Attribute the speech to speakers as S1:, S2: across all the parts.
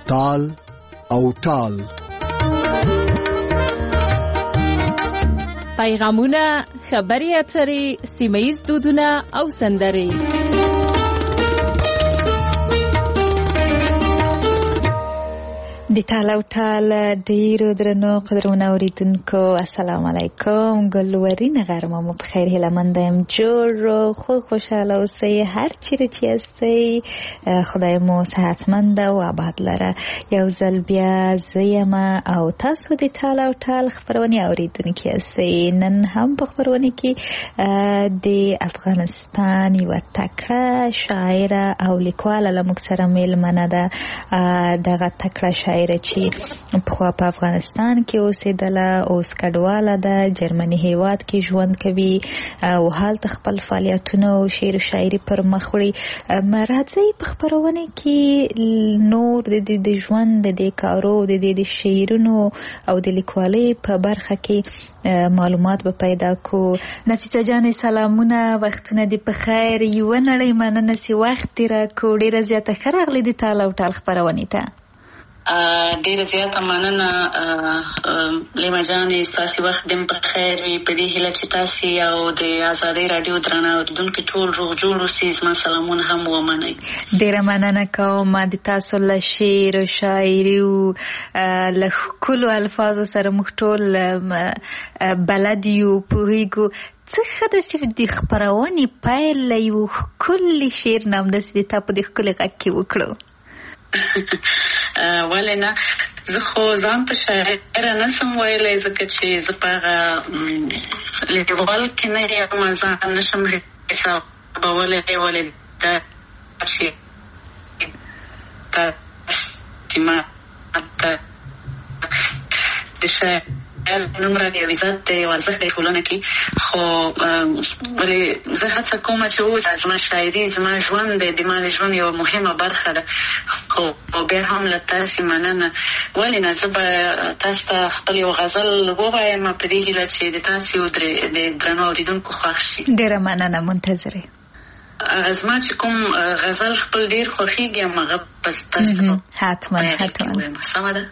S1: تال او ټال.
S2: پیغامونه، خبري اترې، سیمه‌ییز دودونه او سندرې.
S3: د تال او ټال ډیرو درنو قدرمنو اوریدونکو السلام علیکم. ګلورین غرمه مو په خیر هیله مند یم. جوړ خو خوشاله اوسئ هر چیرې چې یاستئ. خدای مو صحتمند او آباد لره. یو ځل بیا زه یم او تاسو د تال او ټال خپرونې اوریدونکي یاستئ. نن هم په خپرونې کې د افغانستان یوه تکړه شاعره او لیکواله له موږ سره میلمنه ده. دغه تکړه شاعره چې پخوا په افغانستان کې اوسېدله، اوس کډواله ده، جرمني هیواد کې ژوند کوي او هلته خپل فعالیتونه او شعر و شاعري پر مخ وړي. راځئ په خپرونې کې نور د ژوند د دې کارو د شعرونو او د لیکوالۍ په برخه کې معلومات به پیدا کو. نفیسه جان سلامونه، وختونه دې په خیر. یوه نړۍ مننه چې وخت دې راکړو. ډېره زیاته ښه راغلې د تال او ټال خپرونې ته.
S4: ډیره زیاته مننه لیما جانې، ستاسې وخت دې په خیر وي. په دې هیله چې تاسې او د ازادۍ راډیو درانه اورېدونکي ټول روغ جوړ اوسئ. زما سلامونه هم ومنئ.
S3: ډیره مننه کوم د تاسو له شعر او شاعري او له ښکلو الفاظو سره موږ ټول بلد یو، پوهېږو. څه ښه ده چې د خپرونې پیل له یو ښکلي شعر نه همداسې د تا په دې ښکلي غږ کې وکړو.
S4: ولې نه، زه خو ځان ته شاعره نسم ویلی، ځکه چې زه په هغه لیکوال کې نه یم، ځان نشم حسابولی. ولې دا چې تاسې ما ته د شاعر نوم راکړی یو عزت دی، یو ارزښت دی ټولنه کې. خو ولې زه هڅه کوم چې اوس زما شاعري زما ژوند دی، د ما د ژوند یوه مهمه برخه ده. خو بیا هم له تاسې مننه. ولې نه، زه به تاسو ته خپل یو غزل ووایم په دې هیله چې د تاسې او د درنو اورېدونکو خوښ شي.
S3: ډېره مننه، منتظرې.
S4: زما چې کوم غزل خپل ډېر خوښېږي هغه به تاسو
S3: حتما
S4: سمه ده.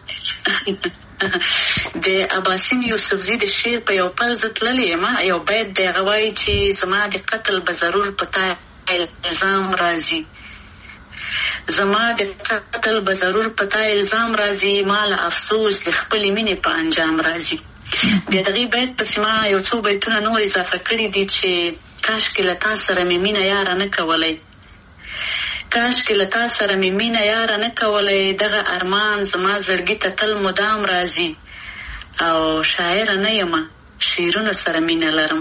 S4: د اباسین یوسفزي د شعر په یو پل زه تللی یم. یو بیت دی، هغه وایي چې زما د قتل به ضرور په تا الزام راځي، زما د قتل به ضرور په تا الزام راځي، ما له افسوس د خپلې مینې په انجام راځي. بیا دغې بیت پسې ما یو څو بیتونه نور اضافه کړي دي چې کاشکې له تا سره مې مینه یاره نه کولی، کاشکې له تا سره مې مینه یاره نه کولی، دغه ارمان زما زړګي ته تل مدام راځي. او شاعره نه یم، شعرونو سره مینه لرم،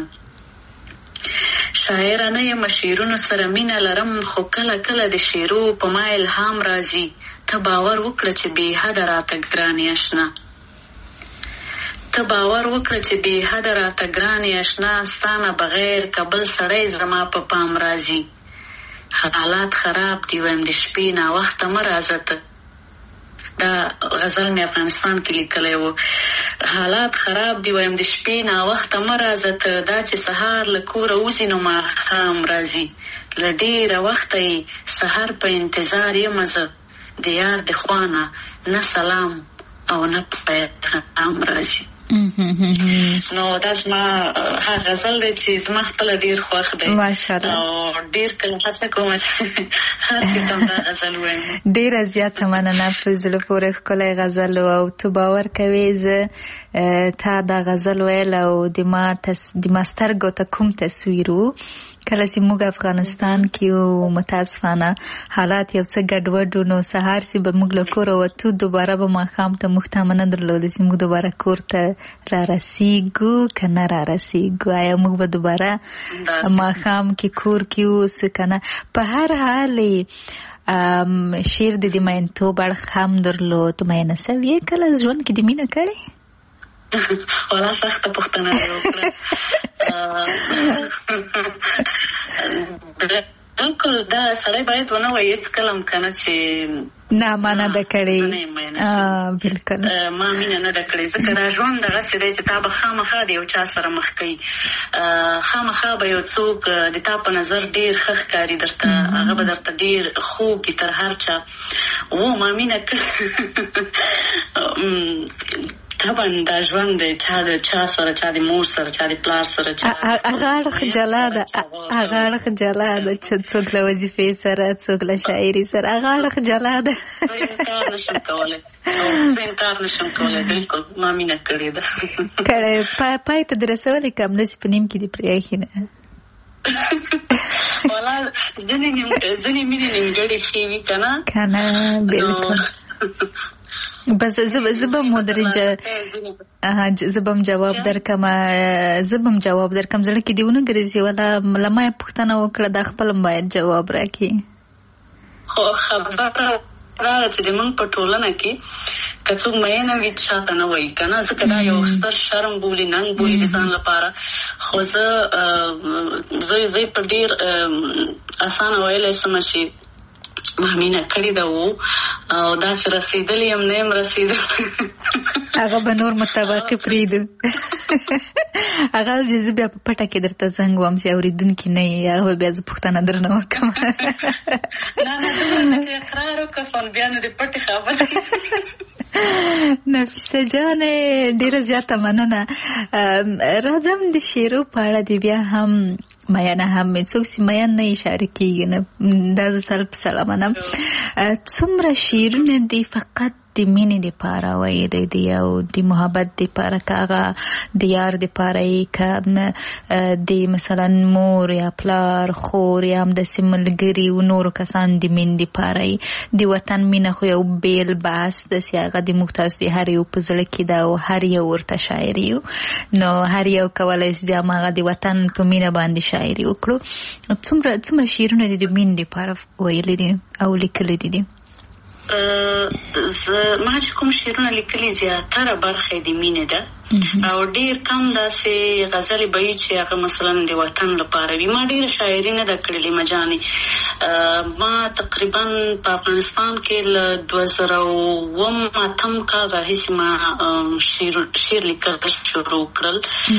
S4: شاعره نه یم، شعرونو سره مینه لرم، خو کله کله د شعرو په ما الهام راځي. ته باور وکړه چې بې حده راته ګرانې اشنا، ته باور وکړه چې بې حده راته ګرانې اشنا، ستا نه بغیر که بل سړی زما په پام راځي. حالات خراب دی وایم د شپې ناوخته مه راځه ته. دا غزل مې افغانستان کې لیکلی و. حالات خراب دی وایم د شپې ناوخته مه راځه ته، دا چې سهار له کوره وځي نو ماښام راځي، له ډېره وخته یې سهار په انتظار یم زه، د یار د خوا نه نه سلام او نه پیغام راځي. نو دا زما هغه غزل دی چې زما خپله ډېر خوښ دی او ډېر کله هڅه کوم چې هسې ته دا غزل وایم.
S3: ډېره زیاته مننه، په زړه پورې ښکلی غزل او ته باور کوې زه تا دا غزل ویل او د ما سترګو ته کوم تصویر و کله چې موږ افغانستان کې او متاسفانه حالات یو څه ګډوډ نو سهار چې به موږ له کوره وتو دوباره به ماښام ته موږ تمه نه درلوده چې موږ دوباره کور ته را رسیږو که نه را رسیږو، آیا موږ به دوباره ماښام کې کور کې اوسو که نه. په هر حال شعر د دې مینتوب اړخ هم درلود. مینه سوې کله ژوند کې د مینه کړې؟
S4: والا سخته پوښتنه دی وکړه. بالکل دا سړی باید ونه وایي هېڅکله هم که نه چې
S3: نه ما نه ده کړې. بالکل
S4: ما مینه نه ده کړې، ځکه دا ژوند دغسې دی چې تا به خامخا د یو چا سره مخ کوي، خامخا به یو څوک د تا په نظر ډېر ښه ښکاري درته، هغه به درته ډېر خوږ وي تر هر چا، و ما مینه طبعا دا ژوند دی چا سره چا د مور سره چا د پلار سره چا
S3: هغه اړخ جلا ده چې څوک له وظیفې سره څوک له شاعري سره هغه اړخ جلا ده.
S4: زه انکار نشم کولی بلکل ما مینه کړې ده
S3: کړی پای ته د رسولې که همداسې په نیم کې دې پرېښي نه
S4: والا ځینې مینې نیمګړې ښې وي که
S3: نه بلکل. بس زه به جواب درکم زړه کې دیونه ګرځي ولا لمه پوښتنه وکړه دا خپل باید جواب راکړي.
S4: خو خبره راغله چې موږ په ټولنه کې که څوک مینه وي چاته نه وایي که نه ځکه دا یو ستر شرم بولي ننګ بولي د ځان لپاره. خو زه په ډېر اسانه ویلی سمه چې ما مینه کړې ده او دا چې رسېدلی یم نه یم رسېدلی
S3: هغه به نور مطابقې پرېږدو هغه زه بیا په پټه کې درته زنګ وم چې اورېدونکي نه یې هغه بیا زه پوښتنه درنه وکړم
S4: نه چې اقرار وکړم بیا نو د پټې خبرې.
S3: نفیسه جانې ډېره زیاته مننه. راځم د شعرو په اړه دې بیا هم میانه هم څوک چې میان نه اشاره کېږي نه دا زه سره په سره منم. څومره شعرونه دي فقط د مینې دپاره ویلی دي او د محبت دپاره که هغه د یار دپاره یې که د مثلا مور یا پلار خور یا همداسې ملګري و نورو کسان د مینې دپاره یې د وطن مینه خو یو بیل بحث داسې هغه د موږ تاسو د هر یو په زړه کې ده او هر یو ورته شاعر یو نو هر یو کولی شي د هماغه د وطن په مینه باندې شاعري وکړو. څومره شعرونه دي د مینې دپاره ویلي دي او لیکلي دي؟
S4: ما چې کوم شعرونه لیکلي زیاتره برخه د مینې ده او ډېر کم داسې غزلې به وي چې هغه مثلا د وطن لپاره وي. ما ډېره شاعري نه ده کړلې مجانې. ما تقریبا په افغانستان کې له 2008 کال راهیسې ما شعر لیکل شروع کړل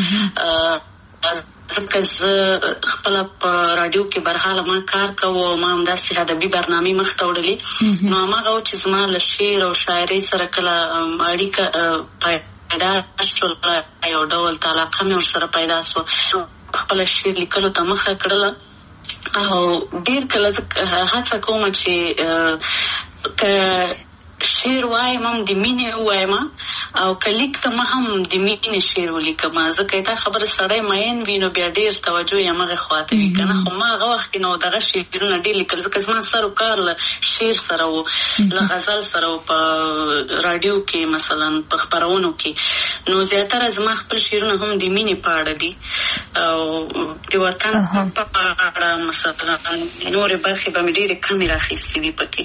S4: ځکه زه خپله په راډیو کې برحاله ما کار کوو ما همداسې ادبي برنامې مخته وړلې نو هماغه و چې زما له شعر او شاعرۍ سره کله اړیکه پیدا شوله یو ډول علاقه مې ورسره پیدا سوه خپله شعر لیکلو ته مخه کړله او ډېر کله زه هڅه کوم چې که شعر وایم هم د مینې ووایم او که لیکم هم د مینې شعر ولیکم ځکه دا خبره سړی مین وي نو بیا ډېر توجه یې همغې خواته وي که نه خو ما هغه وخت کې نو دغه شعرونه ډېر لیکل ځکه زما سر و کار له شعر سره و له غزل سره و په راډیو کې مثلا په خپرونو کې نو زیاتره زما خپل شعرونه هم د مینې په اړه دي او د وطن په اړه مثلا نورې برخې به مې ډېرې کمې راخیستې وي پکې.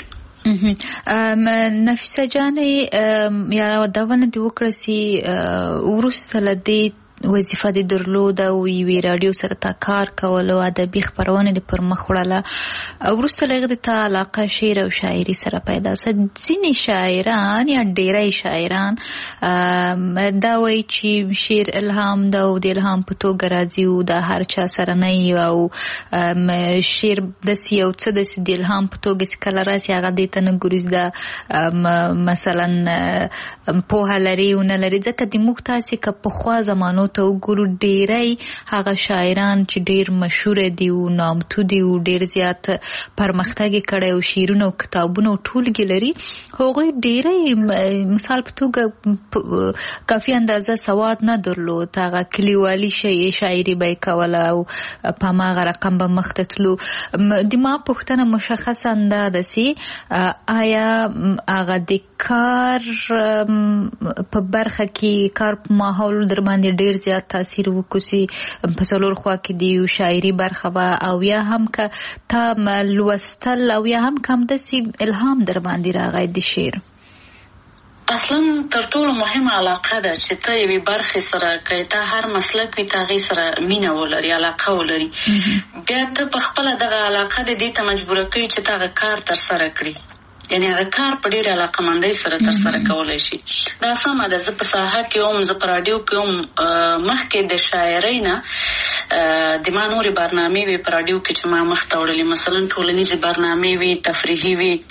S3: نفیسه جانې یادونه دې وکړه چې وروسته له دې وظیفه دې درلوده او یوې راډیو سره تا کار کول او ادبي خپرونې دې پر مخ وړله وروسته له هغې د تا علاقه شعر او شاعري سره پیدا سه. ځینې شاعران یا ډېری شاعران دا وایي چې شعر الهام ده او د الهام په توګه راځي او دا هر چا سره نه وي او شعر داسې یو څه داسې د الهام په توګه چې کله راسي هغه دې ته نه ګوري دا مثلا پوهه لري او نه لري ځکه د موږ تاسې که پخوا زمانو ته وګورو ډېری هغه شاعران چې ډېر مشهوره دي او نامتو دي او ډېر زیات پرمختګ یې کړی او شعرونه او کتابونه او ټولګې لري هغوی ډېری مثال په توګه کافي اندازه سواد نه درلود هغه کلیوالي شاعري به یې کوله او په هماغه رقم به مخته تلو. د ما پوښتنه مشخصا دا ده چې آیا هغه د کار په برخه کې کار په ماحول در باندې ډېر زیات تاثیر وکړي په څلور خوا کې د یو شاعري برخه وه او یا هم که تا لوستل او یا هم که همداسې الهام در باندې راغی د شعر؟
S4: اصلا تر ټولو مهمه علاقه ده چې ته یوې برخې سره که ته هر مسلک وي ته هغې سره مینه ولري علاقه ولري بیا ته په خپله دغه علاقه د دې ته مجبوره کوي چې ته هغه کار ترسره کړي یعنی هغه کار په ډېرې علاقهمندۍ سره ترسره کولی شي. دا سمه ده زه په ساحه کې وم زه په راډیو کې وم مخکې د شاعرۍ نه د ما نورې برنامې وې په راډیو کې چې ما مخته وړلې مثلا ټولنیزې برنامې وې تفریحي وې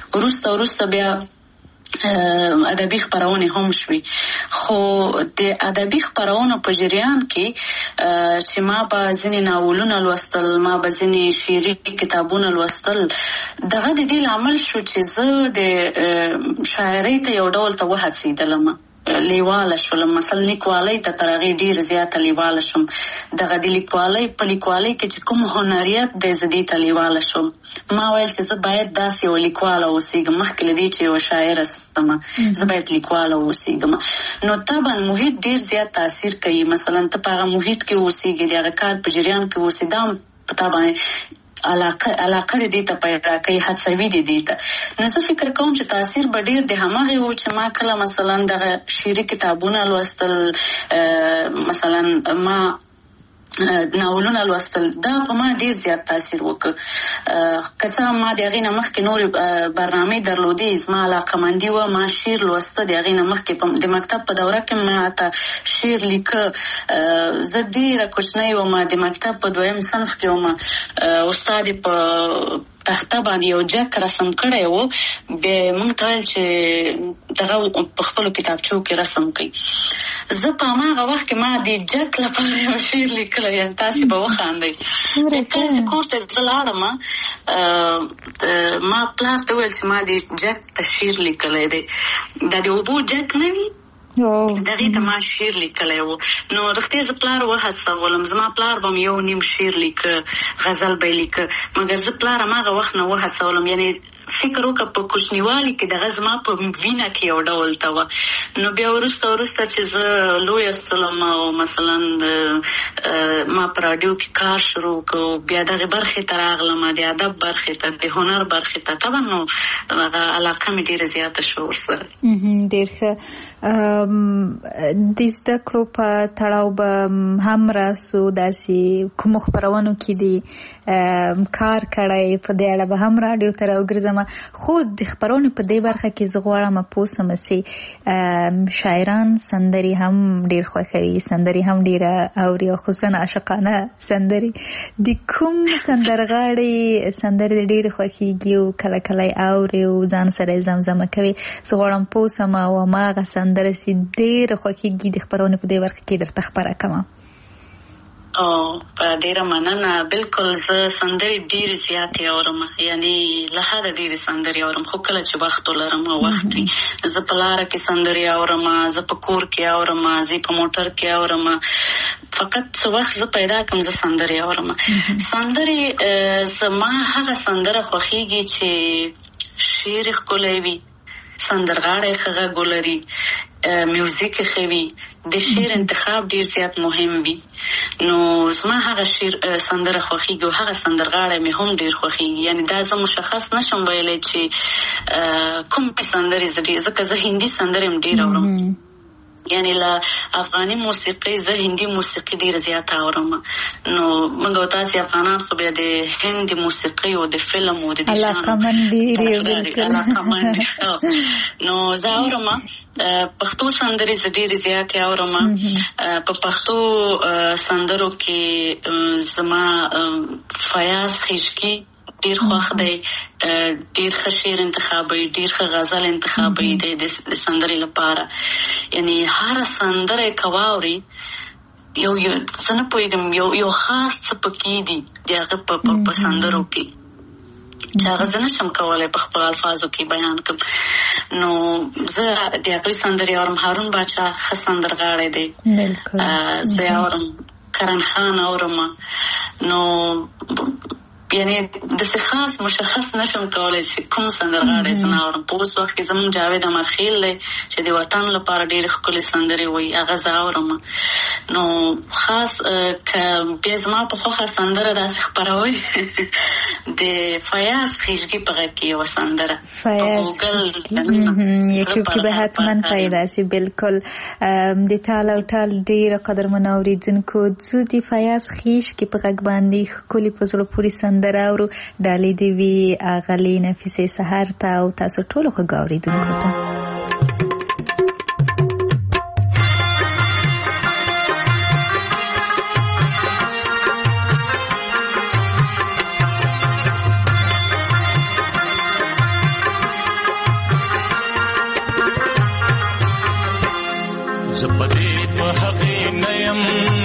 S4: وروسته بیا ادبي خبرونه هم شوي. خو د ادبي خبرونو په جریان کې چې ما به ځینې ناولونه لوستل، ما به ځینې شعري کتابونه لوستل، دغه د دې لامل شو چې زه د شاعرۍ ته یو ډول ته وهڅېدلم، لیواله شولم. مثلا لیکوالۍ ته تر هغې ډېر زیاته لیواله شوم. دغه د لیکوالۍ په لیکوالۍ کې چې کوم هنریت دی زه دې ته لیواله شوم. ما ویل چې زه باید داسې یو لیکواله اوسېږم مخکې له دې چې یوه شاعره سمه، زه باید لیکواله اوسېږم. نو طبعا محیط ډېر زیات تاثیر کوي. مثلا ته په هغه محیط کې اوسېږې، د هغه کار په جریان کې اوسې، دا هم په تا باندې علاقه دې ته پیدا کوي، هڅوي دې ته. نو زه فکر کوم چې تاثیر به ډېر د هماغې و چې ما کله مثلا دغه شعري کتابونه لوستل، مثلا ما ناولونه لوستل، دا په ما ډېر زیات تاثیر وکړ. که څه هم ما د هغې نه مخکې نورې برنامې درلودې، زما علاقهمندي وه، ما شعر لوسته د هغې نه مخکې. د مکتب په دوره کې ما ته شعر لیکه. زه ډېره کوچنۍ وم، د مکتب په 2م صنف کې وم. استاد یې په تخته باندې یو جک رسم کړی و، بیا موږ ته ویل چې دغه په خپلو کتابچو کې رسم کوي. زه په هماغه وخت کې ما د جک لپاره یو شعر لیکلی، یعنې تاسې به وخاندئ. کله چې کور ته زه لاړم، ما پلار ته وویل چې ما د جک ته شعر لیکلی دی. دا د اوبو جک نه وي، دغې ته ما شعر لیکلی و. نو رښتیا زه پلار وهڅولم. زما پلار به م یو نیم شعر لیکه، غزل به یې لیکه، مګر زه پلار هماغه وخت نه وهڅولم. یعنې فکر وکړه په کوچنیوالي کې دغه زما په وینه کې یو ډول ته وه. نو بیا وروسته چې زه لویه سولم او مثلا ما په راډیو کې کار شروع کړو، بیا دغې برخې ته راغلم، د ادب برخې ته، د هنر برخې ته. طبعا نو هغه علاقه مې ډېره زیاته شوه ورسره.
S3: ډېر ښه. د زده کړو په تړاو به هم راسو، داسې کومو خپرونو کې دي کار کړی، په دې اړه به هم راډیو ته راوګرځم. خو د خپرونې په دې برخه کې زه غواړم پوه شم چې شاعران سندرې هم ډېر خوښوي، سندرې هم ډېره اوري، او خصوصا عاشقانه سندرې. د کوم سندرغاړي سندرې ډېرې خوښېږي او کله کله یې اوري او ځان سره یې زمزمه کوي؟ زه غواړم پوه شم او هماغه سندره چې ډېره خوښېږي د خپرونې په دې برخه کې درته خپره کړم.
S4: ډېره مننه. بلکل زه سندرې ډېرې زیاتې اورم، یعنې له حده ډېرې سندرې اورم. خو کله چې وخت ولرم او وخت وي، زه په لاره کې سندرې اورم، زه په کور کې اورم، زه په موټر کې اورم. فقط څه وخت زه پیدا کړم زه سندرې اورم. سندرې زما هغه سندره خوښېږي چې شعر یې ښکلی وي، سندرغاړی ښه غږ ولري، میوزیک یې ښه وي، د شعر انتخاب ډېر زیات مهم وي. نو زما هغه سندره خوښېږي او هغه سندرغاړی مې هم ډېر خوښېږي. یعنې دا زه مشخص نشم ویلی چې کومې سندرې ځکه زه هندي سندرې هم ډېر اورم. یعنی له افغاني موسیقي زه هندي موسیقي ډېر زیات اورم. نو موږ او تاسې افغانان خو بیا د هندي موسیقي او د فلم او د
S3: علاقمند
S4: نو زه اورم. پښتو سندرې زه ډېرې زیاتې اورم. په پښتو سندرو کې زما فیاض خیشکی ډېر خوښ دی، ډېر ښه شعر انتخابوي، ډېر ښه غزل انتخابوي د سندرې لپاره. یعنی هره سندره یې که واوري یو زه نه پوهېږم یو خاص څه پکې دي د هغه په سندرو کې چې هغه زه نشم کولی په خپل الفاظو کې بیان کړم. نو زه د هغوی سندرې اورم. هارون باچا ښه سندرغاړی دی، زه یې اورم. کرن خان اورم. نو یعنی داسې خاص مشخص نشم کولی چې کوم سندرغاړی زه نه اورم. په اوس وخت کې زموږ جاوید امرخیل دی چې د وطن لپاره ډېرې ښکلې سندرې وایي، هغه زه اورم. نو خاص که بیا زما په خوښه سندره داسې خپروئ د فیاض خیشګي په غږ کې یوه سندره په ګوګل
S3: یوټیوب کې به حتما پیدا سي. بلکل د ټال او ټال ډېره قدرمنو اورېدونکو، زه د فیاض خیشګي په غږ باندې ښکلې په زړه پورې سندره اورو. ډالۍ دې وي اغلې نفیسې سحر ته او تاسو ټولو ښه اورېدونکو ته.
S5: زپدې په هغه نیم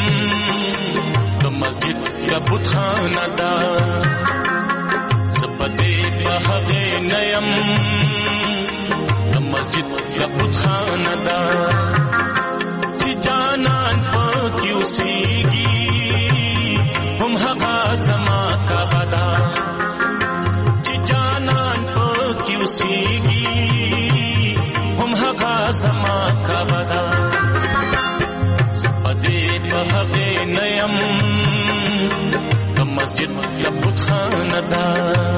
S5: د مسجد کا بتخانه دا زپدې په هغه نیم د مسجد کا بتخانه دا چې جانان پکې اوسېږي هم هغه زما کا بدا چې جانان پکې اوسېږي هم هغه زما کا بدا زپدې په هغه نیم د مسجد کا بتخانه دا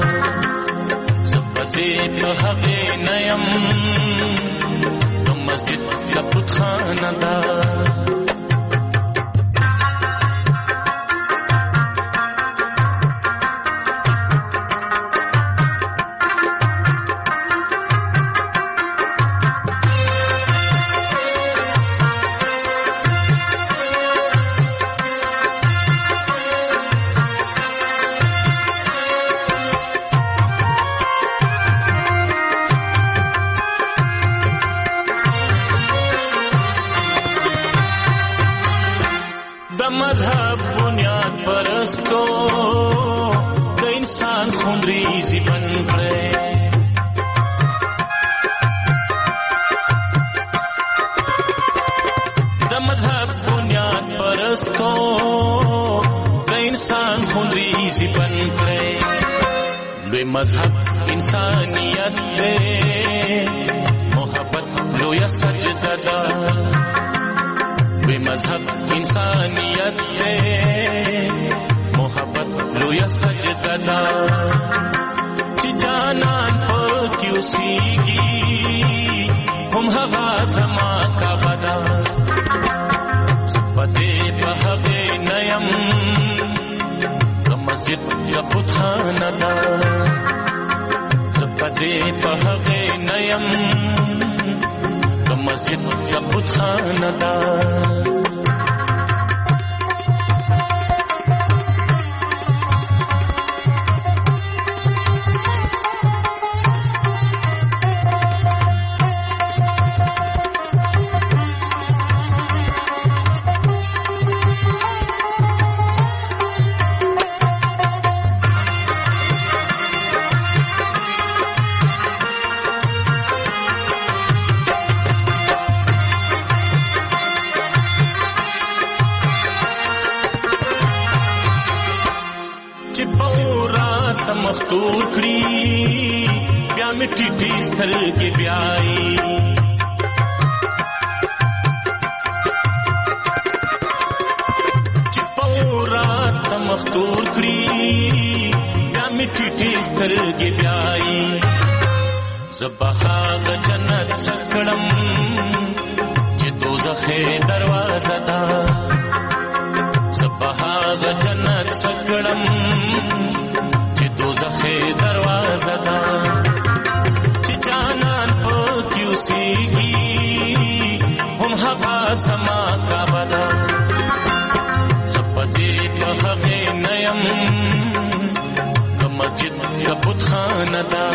S5: زپدې په هغه نیم د مسجد کا بتخانه دا مذهب بنیاد پرستو د انسان خونریزي بن کړي د مذهب بنیاد پرستو د انسان خونریزي بن کړي لوی مذهب انسانیت دی محبت لوی سجده ده مذهب انسانیت دے محبت لویا سجدہ دا چی جانان پاکی اوسیگی هم هغا زما کا بدا زپدے پا هغه نیم دا مسجد کا بتخانه دا زپدے پا هغه نیم دا مسجد کا بتخانه دا مختور کړی بیا میټی ټیستل کې بیاي چې پورا ته مختور کړی بیا میټی ټیستل کې بیاي زبها د جنت سکړم چې دوزخ دروازه ده زبها د جنت سکړم دوزخ دروازه دا چې جانان پکې اوسېږي هم هغه زما کا بدا زپدې په هغه نیم د مسجد کا بتخانه دا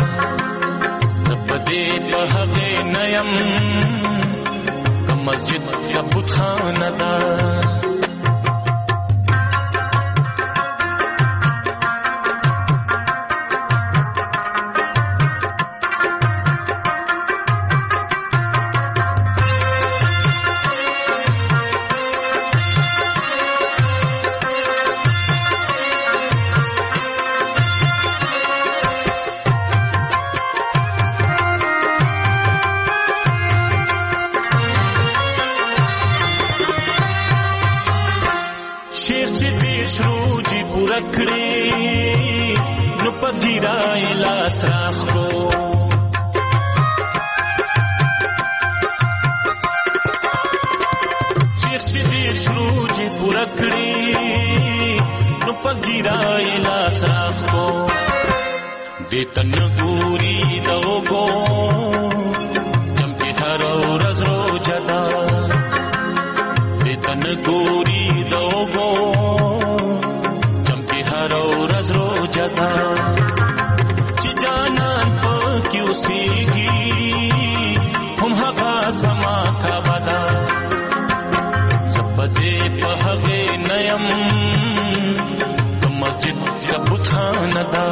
S5: زپدې په هغه نیم د مسجد کا بتخانه دا गिराए लास राख को चीर शुरू पुरखड़ी नुप गिराए लास राख को दे तन पूरी दोगो चमके हरो रजरो जदा दे तन पूरी दोगो चमके हरो रजरो जदा जानन पक्यों सीगी हम हगा समा का बदा پدې په هغه نیم د مسجد یا بوتخانه دا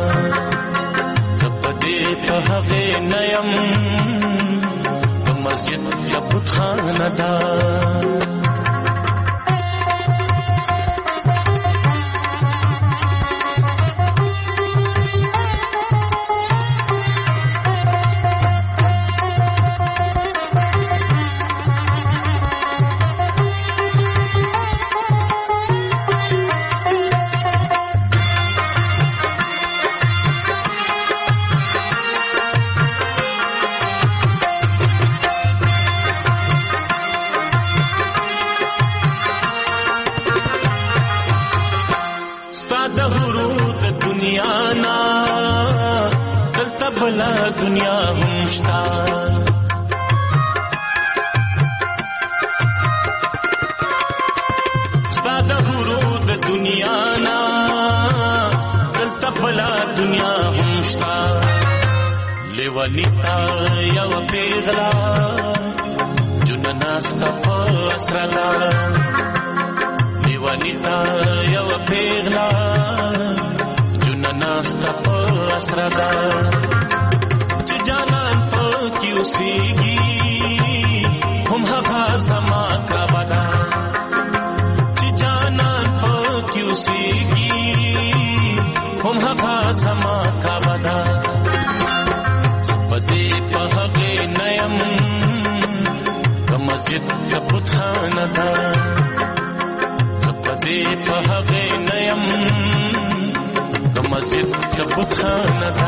S5: پدې په هغه نیم د مسجد یا بوتخانه دا دنیا همشتا ستا د غرو د دنیا نا دلته بلا دنیا همشتا لیوانیتا یو پیغلا جننا ستا فاسرلا لیوانیتا یو پیغلا جننا ستا فاسرلا جانان پاکی اوسیگی هم هغه زما کعبه چې جانان پاکی اوسیگی هم هغه زما کعبه پدې په هغه نیم که مسجد که بوتخانه ده پدې په هغه نیم که مسجد که بوتخانه ده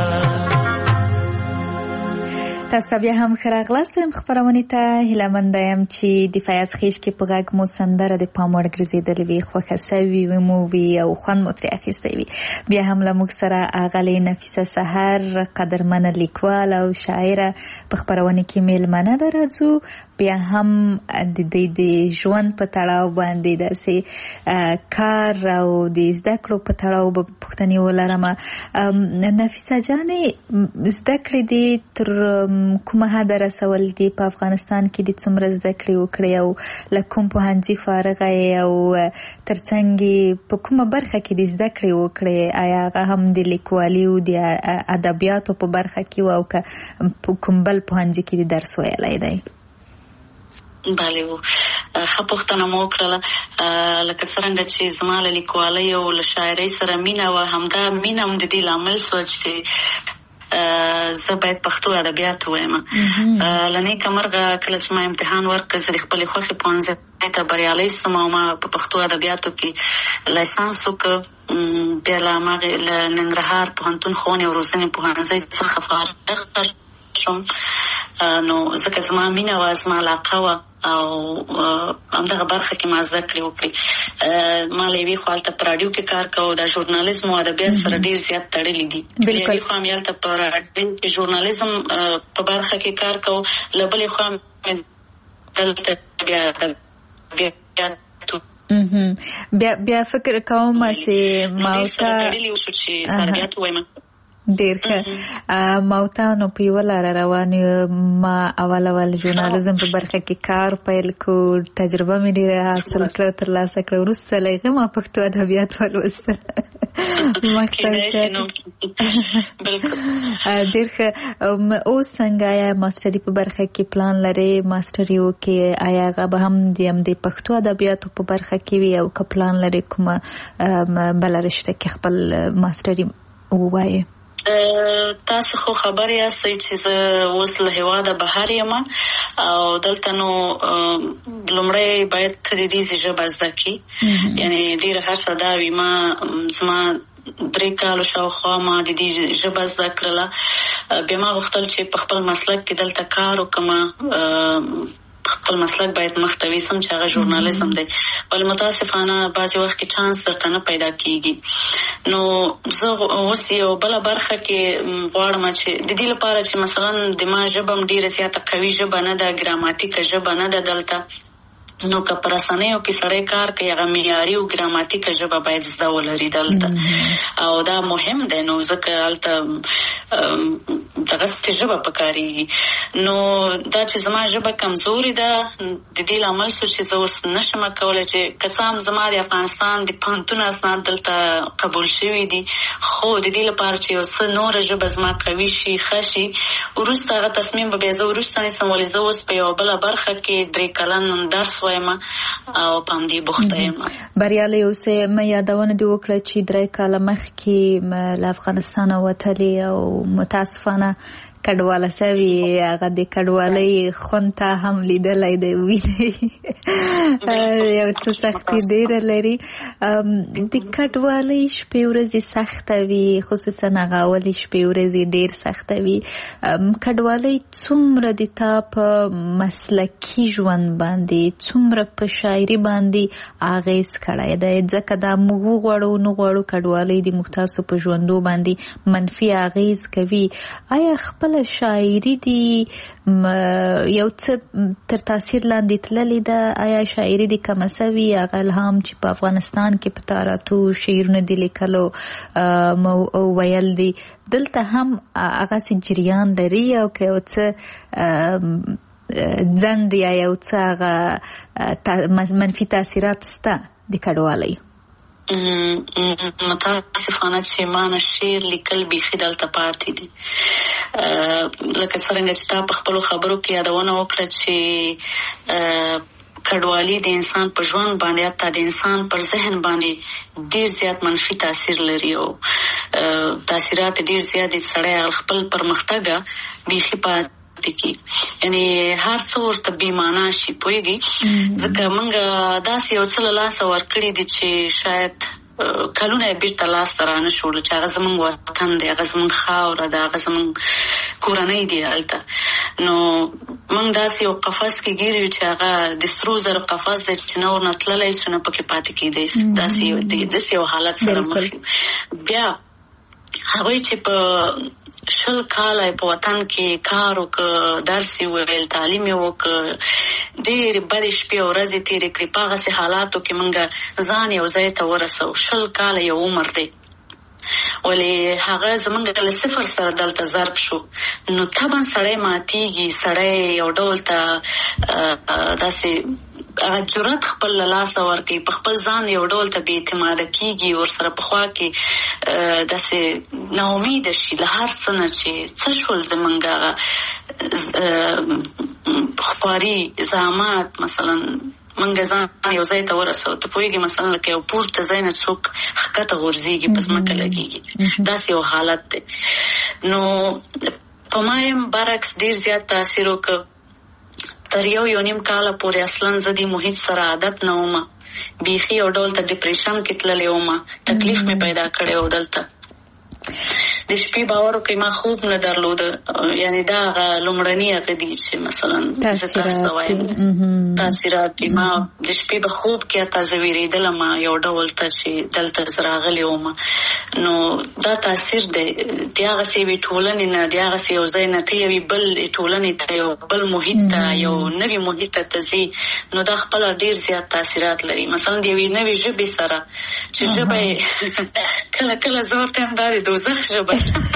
S3: تاسو بیا هم خراغلاست ویم خبرونه ته هیله مند یم چې د فیاض خیش کې په غږ مو سندره د پام وړ ګرځېدلې وي خوښه سوي مو وي او خوند مو ترې اخیستی وي بیا هم له موږ سره اغلې نفیسه سحر قدرمنه لیکوال او شاعره په خبرونه کې میلمنه ده راځو بیا هم د ژوند په تړاو باندې داسې کار او د زده کړو په تړاو به پوښتنې ولرم نفیسه جانې زده کړې دې تر کومه حد رسول دي په افغانستان کې د څومره زده کړې وکړې او له کوم پوهنځي فارغه یې او ترڅنګ په کومه برخه کې د زده کړې وکړې آیا هغه هم د لیکوالي او د ادبیاتو په برخه کې او که کوم بل پوهنځي کې د درس ویلی دی
S4: بله و ښه پوښتنه مو وکړله لکه څرنګه چې زما له لیکوالۍ او له شاعرۍ سره مینه وه همدا مینه هم د دې لامل شوه چې زه باید پښتو ادبیات ووایم له نیکه مرغه کله چې ما امتحان ورکړ زه د خپلې خوښې پوهنځۍ ته بریالی شوم او ما په پښتو ادبیاتو کې لایسانس وکړ بیا له هماغې له ننګرهار پوهنتون ښوونې او روزنې پوهنځۍ څخه فارغه شوم نو ځکه زما مینه وه زما علاقه وه او همدغه برخه کې ما زده کړې وکړې ما له یوې خوا هلته په راډیو کې کار کوو د ژورنالیزم او ادبیات سره ډېر زیات تړلي دي له یوې خوا مې هلته په راډیو کې ژورنالیزم په برخه کې کار کوو له بلې خوا مې دلته
S3: بیا فکر کوم چې ماوته ډیر ښه ماوتانو په یوه لاره روان ما اول ژورنالیزم په برخه کې کار پیل کو تجربه مې ډېره حاصل کړه ترلاسه کړه وروسته له هغې ما پښتو ادبیات ولوستل ډیر ښه اوس څنګه آیا ماسټري په برخه کې پلان لرې ماسټري وکړې آیا هغه به هم د پښتو ادبیاتو په برخه کې وي او که پلان لرې کومه بله رشته کې خپل ماسټري ووایې
S4: تاسو خو خبر یاستئ چې زه اوس له هېواده بهر یم او دلته نو لومړی باید ته د دې ژبه زده کړې یعنې ډېره هڅه دا وي زما 3 کالو شاوخوا ما د دې ژبه زده کړله بیا ما غوښتل چې په خپل مسلک کې دلته کار وکړم خپل مسلک باید مختوي سم چې هغه ژورنالیزم دی ولې متاسفانه بعضې وخت کې چانس درته نه پیدا کېږي نو زه اوس یو بله برخه کې غواړم چې د دې لپاره چې مثلا د ما ژبه هم ډېره زیاته قوي ژبه نه ده ګراماتیکه ژبه نه ده دلته نو که په رسنیو کې سړی کار کوي هغه معیاري او ګراماتیکه ژبه باید زده ولري دلته او دا مهم دی نو ځکه هلته دغه ژبه پکاري. نو دا چې زما ژبه کمزوري ده د دې لامل څه چې زه اوس نشم کولای چې کسام زما د افغانستان د پوهنتون اسناد دلته قبول شوي دي، خو د دې لپاره چې یو څه نوره ژبه زما قوي شي ښه شي وروسته هغه تصمیم به بیا زه وروسته نیسم، ولې زه اوس په یوه بله برخه کې 3 کلن درس وایم او په همدې بوخته یم.
S3: بریالۍ اوسئ. مې یادونه دې وکړه چې 3 کاله مخکې له افغانستانه وتلې او متاسفانه کډواله سوي، هغه د کډوالۍ خوند ته هم لیدلی دی، ویني یو څه سختي ډېره لري. د کډوالۍ شپې ورځې سخته وي، خصوصا هغه اولې شپې ورځې ډېر سخته وي. کډوالۍ څومره د تا په مسلکي ژوند باندې، څومره په شاعري باندې اغېز کړی دی؟ ځکه دا موږ وغواړو نه غواړو کډوالۍ د موږ تاسو په ژوندو باندې منفي اغېز کوي. آیا خپل شاعري دی یو څه تر تاثیر لاندې تللې ده؟ آیا شاعري دی کمه سوي؟ هغه الهام چې په افغانستان کې په تاراتو شعرونه دي لیکلو او ویل دي، دلته هم هغسې جریان لري او که یو څه ځنډ یا یو څه هغه منفي تاثیرات شته د کډوالۍ؟
S4: متاسفانه چې ما نه شعر لیکل بیخي دلته پاتې دي. لکه څرنګه چې تا په خپلو خبرو کې یادونه وکړه چې کډوالي د انسان په ژوند باندې حتی د انسان پر ذهن باندې ډیر زیات منفي تاثیر لري او تاثیرات ډیر زیات دي. سړی خپل پرمختګ بیخي کی یعنی هر څه ورته بیمانه شي پوهېږي. ځکه موږ داسې یو څه له لاسه ورکړي دي چې شاید کلونه یې بیرته لاسته رانه شوړل چې هغه زموږ وطن دی، هغه زموږ خاوره ده، هغه زموږ کورنۍ دی هلته. نو موږ داسې یو قفس کې ګیر یو چې هغه د سرو زرو قفس دی چې نه ورنه تللی شو نه پکې پاتې کېدی شي. داسې یو حالت سره مخ یو. بیا هغوی چې په 20 کاله په وطن کې کار وکړ، درس یې وویل، تعلیم یې وکړ، ډېرې بدې شپې او ورځې تېرې کړې، په هغسې حالاتو کې موږ ځان یو ځای ته ورسو. 20 کاله یو عمر دی، ولې هغه زموږ له 0 سره دلته ضرب شو. نو طبعا سړی ماتېږي، سړی یو ډول ته داسې جرأت خپل له لاسه ورکوي، په خپل ځان یو ډول ته بې اعتماده کېږي، ورسره په خوا کې داسې ناامیده شي له هر څه نه چې څه شول زموږ هغه خواري زحمات. مثلا منګه ځان یو ځای ته ورسو، ته پوهېږي مثلا لکه یو پورته ځای نه څوک ښکته غورځېږي، په ځمکه لګېږي، داسې یو حالت دی. نو په ما یم برعکس ډېر زیات تاثیر وکړ. تر 1.5 کاله پورې اصلا زه دې محیط سره عادت نه وم، بیخي یو ډول ته ډپریشن کې تللی وم، تکلیف مې پیدا کړی و دلته. د شپې باور وکړئ ما خوب نه درلوده، یعنی دا هغه لومړني هغه دي چې مثلا زه تاسو وایم تاثیرات دي. ما د شپې په خوب کې حتی زه وېرېدلم یو ډول ته چې دلته زه راغلی وم. نو دا تاثیر دی د هغسې یوې ټولنې نه، د هغسې یو ځای نه ته یوې بل ټولنې ته، یو بل محیط ته، یو نوي محیط ته ځې، نو دا خپله ډېر زیات تاثیرات لري. مثلا د یوې نوې ژبې سره چې ژبه یې کله کله زه ورته یم دا د دوزخ ژبه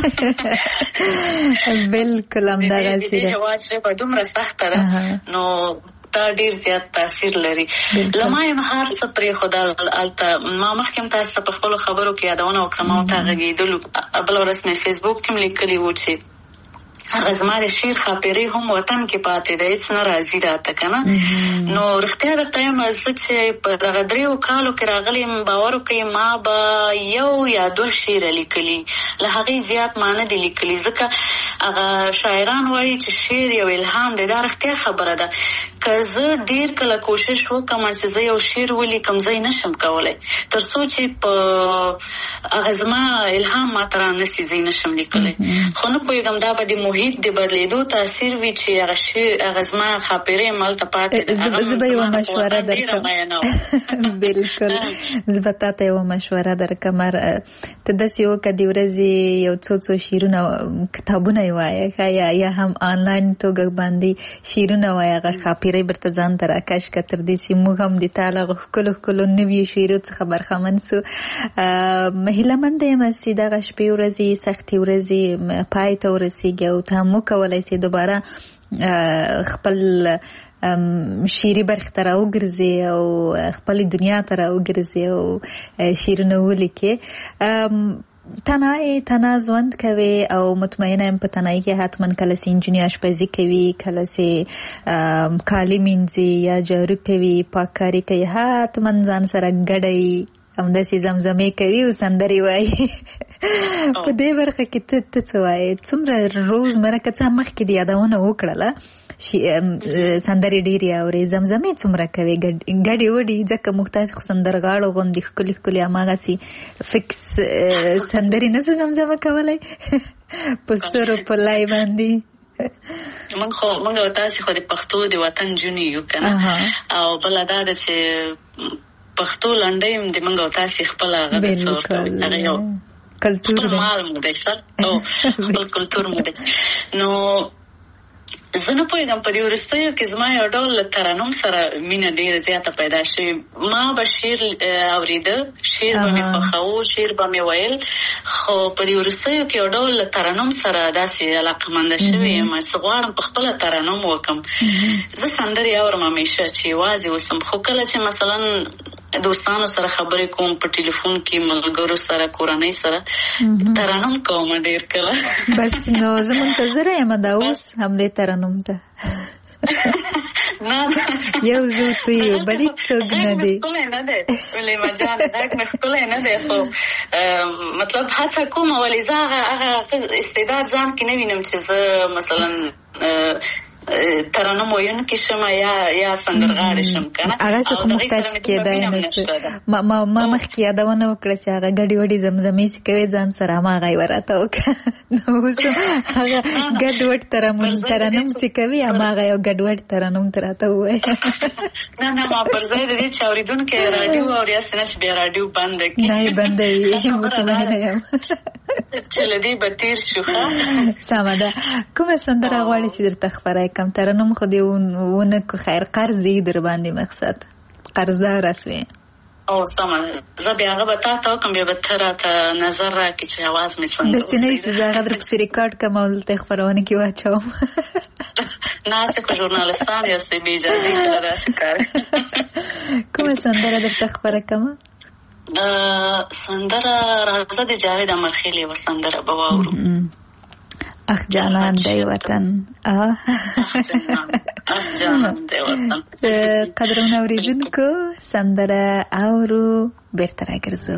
S3: بالکل همدغسې ده.
S4: هېواد ژبه دومره سخته ده، نو دا ډېر زیات تاثیر لري. له ما یم هر څه پرېښودل هلته. ما مخکې هم تاسو ته په خپلو خبرو کې یادونه وکړه، ما ورته غږېدلو. بله ورځ مې فیسبوک کې هم لیکلي وو چې هغه زما د شعر خاپېرې هم وطن کې پاتې ده، هېڅ نه راځي راته که نه. نو رښتیا درته یم زه چې په دغه 3 کالو کې راغلی یم، باور وکړئ ما به 1 یا 2 شعره لیکلي، له هغې زیات ما نه دي لیکلي. ځکه هغه شاعران وایي چې شعر یو الهام دی، دا رښتیا خبره ده. که زه ډېر کله کوشش وکړم چې زه یو شعر ولیکم، زه یې نشم کولی، تر څو چې په هغه زما الهام ما ته رانسي زه یې نشم لیکلی. خو نه پوهېږم دا به د محیط د بدلېدو تاثیر وي چې هغه زما خاپېرې همالته پاتې ده.
S3: زه به یوه مشوره درکړم. بالکل زه به تا ته یوه مشوره درکړم. ته داسې وکړه د ورځې یو څو شعرونه کتابونه یې وایه یا هم آنلاین توګه باندې شعرونه وایه، هغه خاپېرې شیرې برته ځان ته راکش که تر دې چې موږ هم د تعالی ښکلو نویو شعرو څخه برخمن سو. هیلهمنده یم چې دغه شپې ورځې سختې ورځې پای ته ورسېږي او ته هم وکولی شې دوباره خپل شیري برخې ته راوګرځې او خپلې دنیا ته راوګرځې او شعرونه ولیکې. تنها ژوند کوي او مطمئنه یم په تنهایي کې حتما کله چې نجونې اشپزي کوي، کله چې کالي مینځي یا جارو کوي، پاککاري کوي، حتما ځان سره ګډوي همداسې زمزمې کوي او سندرې وایي. په دې برخه کې ته څه وایې؟ څومره روزمره که څه مخکې د یادونه وکړله سندرې ډېرې اورې، زمزمې څومره کوې؟ ګډې وډې ځکه موږ تاسې خو سندرغاړو غوندې ښکلي ښکلي هماغسې فکس سندرې نه شو زمزمه کولی په سرو په لای باندې؟
S4: موږ او تاسې خو د پښتو د وطن جونې یو که نه، او بله دا ده چې پښتو لنډۍ د موږ او تاسې خپله هغه یو
S3: کلتور
S4: مال مو دی سر او خپل کلتور مو دی. نو زه نه پوهېږم په دې وروستیو کې زما یو ډول له ترنم سره مینه ډېره زیاته پیدا شوې. ما به شعر اورېده، شعر به مې خوښاوه، شعر به مې ویل، خو په دې وروستیو کې یو ډول له ترنم سره داسې علاقمنده شوې یم چې غواړم په خپله ترنم وکړم. زه سندرې اورم همیشه چې یوازې اوسم، خو کله چې مثلا دوستانو سره خبرې کوم په ټلیفون کې، ملګرو سره، کورنۍ سره ترنم کوم ډېر کله.
S3: بس نو زه منتظره یم دا اوس حملې ترنم ته. یو زو تو یو بلی څوک نه دی
S4: نه دی ولې مجان داک مې ښکلی نه دی، خو مطلب هڅه کوم ولې زه هغه استعداد ځان کې نه وینم چې زه مثلا ترنم ویونکې شم یا سندرغاړې شم که نه.
S3: هغه څه خو موږ تاسې کېدای نه شو. ما مخکې یادونه وکړه چې هغه ګډې وډې زمزمې چې کوې ځان سره هماغه یې وراته وکړه. نو اوس هغه ګډ وډ ترنم چې کوي هماغه یو ګډ وډ ترنم ته راته ووایه.
S4: نه ما پر ځای د دې چې اورېدونکي راډیو اوري هسې نه چې بیا راډیو بنده کړي.
S3: نه یې بندوي، مطمئنه یم
S4: چې له دې به تېر شو.
S3: سمه ده. کومه سندره غواړې چې درته خپره کم؟ ترنم خو دې ونه کو خیر قرض دی در باندې مقصد قرضدار اسوې
S4: او سمه زه بیا هغه به تا ته وکړم، بیا به ته راته نظر راکړې چې اواز مې څنګه
S3: داسې نه وي چې زه هغه درپسې ریکارډ کړم او دلته یې خپرونه کې واچوم.
S4: نه هسې خو ژورنالستان یاستئ بې اجازې کله داسې کار.
S3: کومه سندره درته خپره کړمه؟
S4: سندره راځه د جاوید امرخیل یوه سندره به واورو.
S3: اخ جانان دی وطن.
S4: اخ جانان دی وطن.
S3: قدرمن اوریدونکو سندره اورو بیرته راګرځو.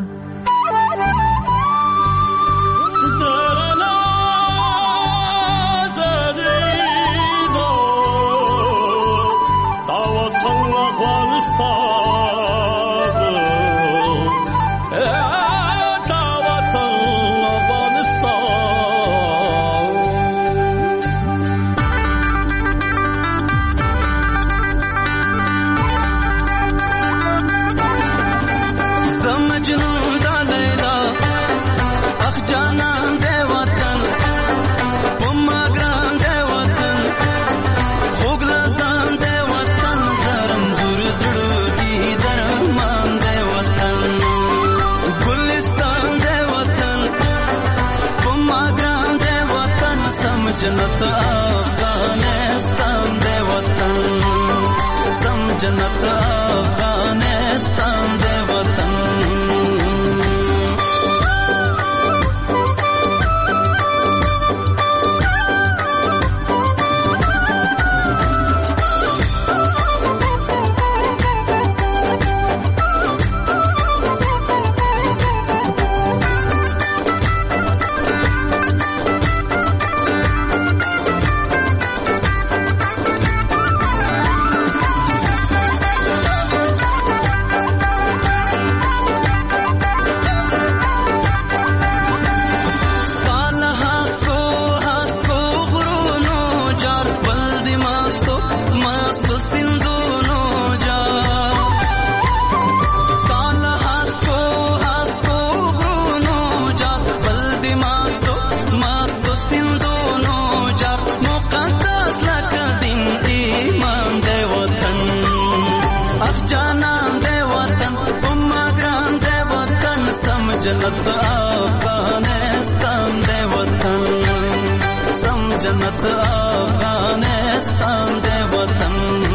S5: जन्नत अफगानिस्तान दे वतन, सम जन्नत अफगानिस्तान दे वतन. جانان دے وطن اما گران دے وطن سم جنت افغانستان دے وطن سم جنت افغانستان دے وطن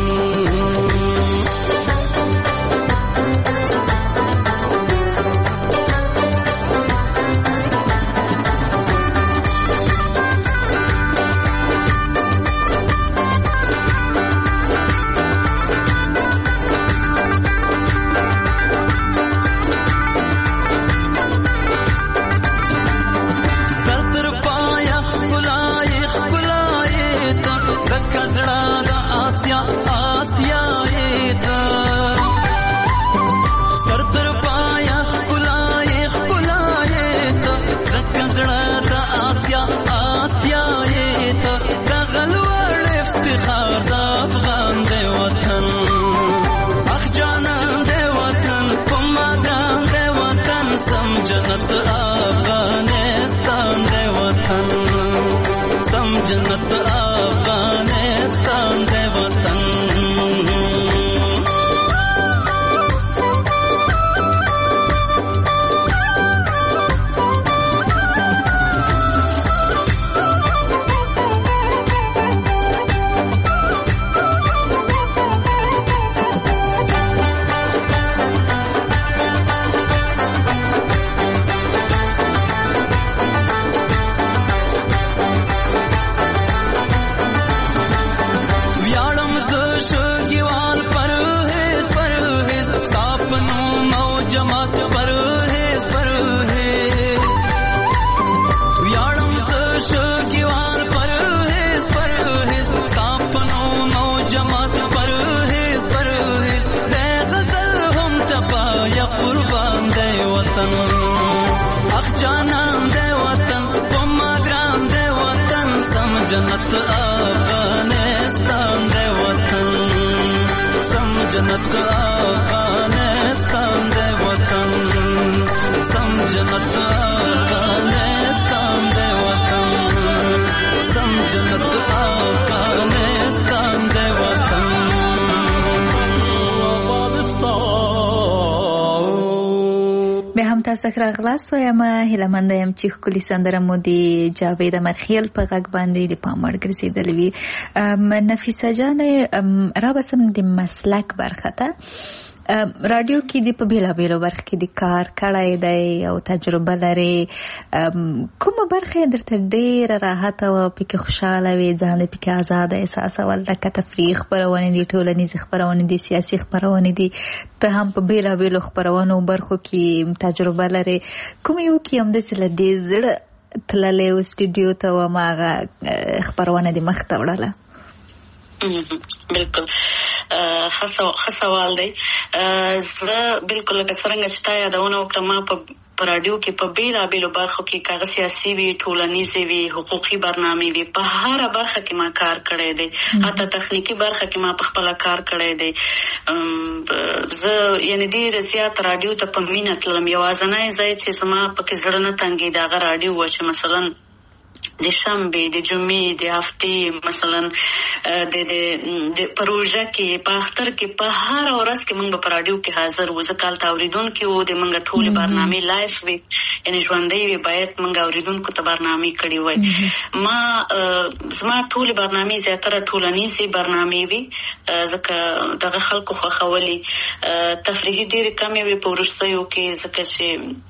S5: جنت افغانستان دے وطن جنت افغانستان دے وطن سم جنت افغانستان دے وطن سم جنت افغانستان دے وطن سم جنت افغانستان دے وطن
S3: به هم تاسو راغلاست وایم هیله مند یم چې ښکلې سندره مو د جاوید امرخیل په غږ باندې د پام وړ ګرځېدلې وي. نفیسه جانې رابسم د مسلک برخه ته رادیو کې د په بیلابیلو برخه کې د کار کړی دی او تجربه لري، کومه برخه درته ډېره راحته وه، پکې خوشحاله وې، ځان پکې ازاده احساسول؟ لکه تفریح خپرونې دي، ټولنیزې خپرونې دي، سیاسي خپرونې دي، ته هم په بیلابیلو خپرونو برخو کې تجربه لري، کوم یو کې همداسې له دې زړه تللی و سټوډیو ته و هماغه خپرونه دې مخ ته وړله؟
S4: بالکل ښه سوال دی. زه بالکل لکه څرنګه چې تا یادونه وکړه، ما په رادیو کې په بیلابیلو برخو کې کاغه سیاسي وي، ټولنیزې وي، حقوقي برنامې وي، په هره برخه کې ما کار کړی دی، حتی تخنیکي برخه کې ما په خپله کار کړی دی. زه یعنې ډېر زیات رادیو ته په مینه تلم. یوازینی ځای چې زما پکې زړه نه تنګېد هغه رادیو وه چې مثلا د شنبې، د جمعې، د هفتې مثلا د پروژه کې، په اختر کې، په هر ورځ کې موږ په رادیو کې حاضر وو. ځکه هلته اورېدونکي وو، د موږ ټولې برنامې لایف وي، یعنې ژوندۍ وي، باید موږ اورېدونکو ته برنامې کړې وای. زما ټولې برنامې زیاتره ټولنیزې برنامې وي، ځکه دغه خلکو خوښولې. تفریحي ډېرې کمې وي په وروستیو کې، ځکه چې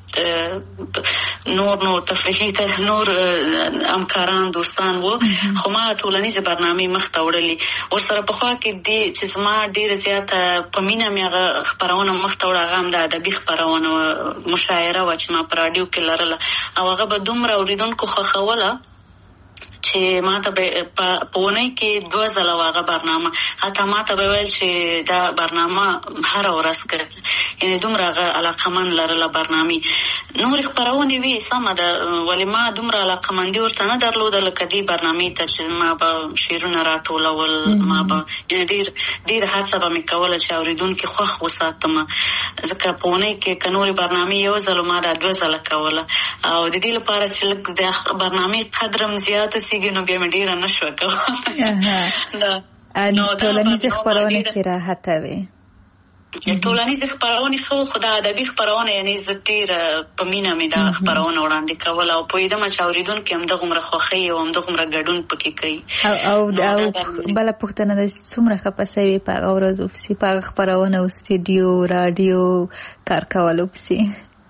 S4: نو تفریحي ته نور همکاران دوستان وو، خو ما ټولنیزې برنامې مخته وړلې. ورسره پخوا کې دې چې زما ډېره زیاته په مینه مې هغه خپرونه مخته وړه، هغه هم د ادبي خپرونه وه، مشاعره وه چې ما په رادیو کې لرله، او هغه به دومره اورېدونکو خوښوله چې ما ته به په اونۍ کې 2 ځله هغه برنامه، حتی ما ته به ویل چې دا برنامه هره ورځ کوي، یعنې دومره هغه علاقمند لرله برنامې. نورې خپرونې وي سمه ده، ولې ما دومره علاقمندي ورته نه درلوده لکه دې برنامې ته چې ما به شعرونه راټولول، ما به ډېره هڅه به مې کوله چې اورېدونکي خوښ وساتم، ځکه په اونۍ کې که نورې برنامې 1 ځل ما دا 2 ځله کوله، او د دې لپاره چې لږ د برنامې قدرم زیات وسیږي نو بیا مې ډېره نه شوه کولی.
S3: ټولنیزې خپرونې کې راحته وې؟
S4: ټولنیز خبرونه خو خدای ادبي خبرونه یعنی زه ډېر په مینه مې دا خبرونه وړاندې کول او پوهېدم چې اورېدونکي همدغومره خوښوي او همدغومره ګډون پکې کوي.
S3: او بله پوښتنه ده چې څومره خفه سوې په هغه ورځو پسې په هغه خپرونه او سټډیو راډیو کار کولو پسې؟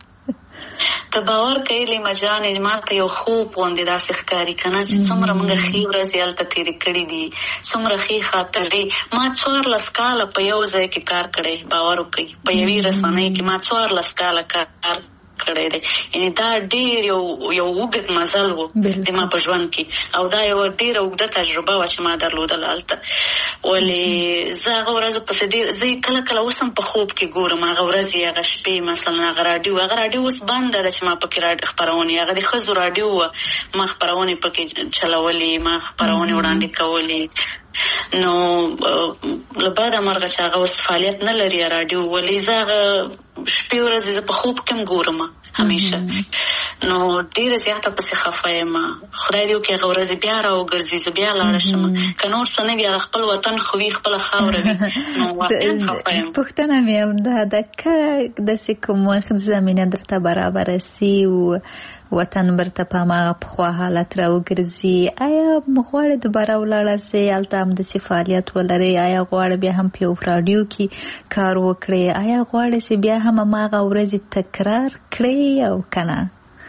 S4: ته باور کوې لیما جانې ما ته یو خوب غوندې داسې ښکاري که نه چې څومره موږ ښې ورځې هلته تېرې کړي دي، څومره ښې خاطرې. ما 14 کاله په یو ځای کې کار کړی، باور وکړئ په یوې رسنۍ کې ما 14 کاله کار کړی دی. یعنی دا ډېر یو اوږد مزل و د ما په ژوند کې او دا یو ډېره اوږده تجربه وه چې ما درلودله هلته. ولې زه هغه ورځو پسې ډېر زه کله کله اوس هم په خوب کې ګورم هغه ورځې هغه شپې مثلا هغه راډیو اوس بنده ده چې ما پکې خپرونې هغه د ښځو راډیو وه، ما خپرونې پکې چلولې، ما خپرونې وړاندې کولې. نو له بده مرغه چې هغه اوس فعالیت نه لري راډیو، ولې زه هغه شپې ورځې زه په خوب کې هم ګورم همیشه. نو ډېره زیاته پسې خفه یم. خدای دې وکړي هغه ورځې بیا راوګرځي، زه بیا لاړه شم. که نور څه نه وي هغه خپل وطن خو وي، خپله خاوره وي. نو واقعا خفه یم.
S3: پوښتنه مې همدا ده که داسې کوم وخت زمینه درته برابره سي او وطن برته په هماغه پخوا حالت راوګرځي، آیا غواړې دوباره ولاړه سې هلته همداسې فعالیت ولرې؟ آیا غواړې بیا هم په یو راډیو کې کار وکړې؟ آیا غواړې چې بیا هم هماغه ورځې تکرار کړې او که نه؟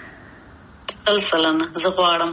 S4: سلسلنه زه غواړم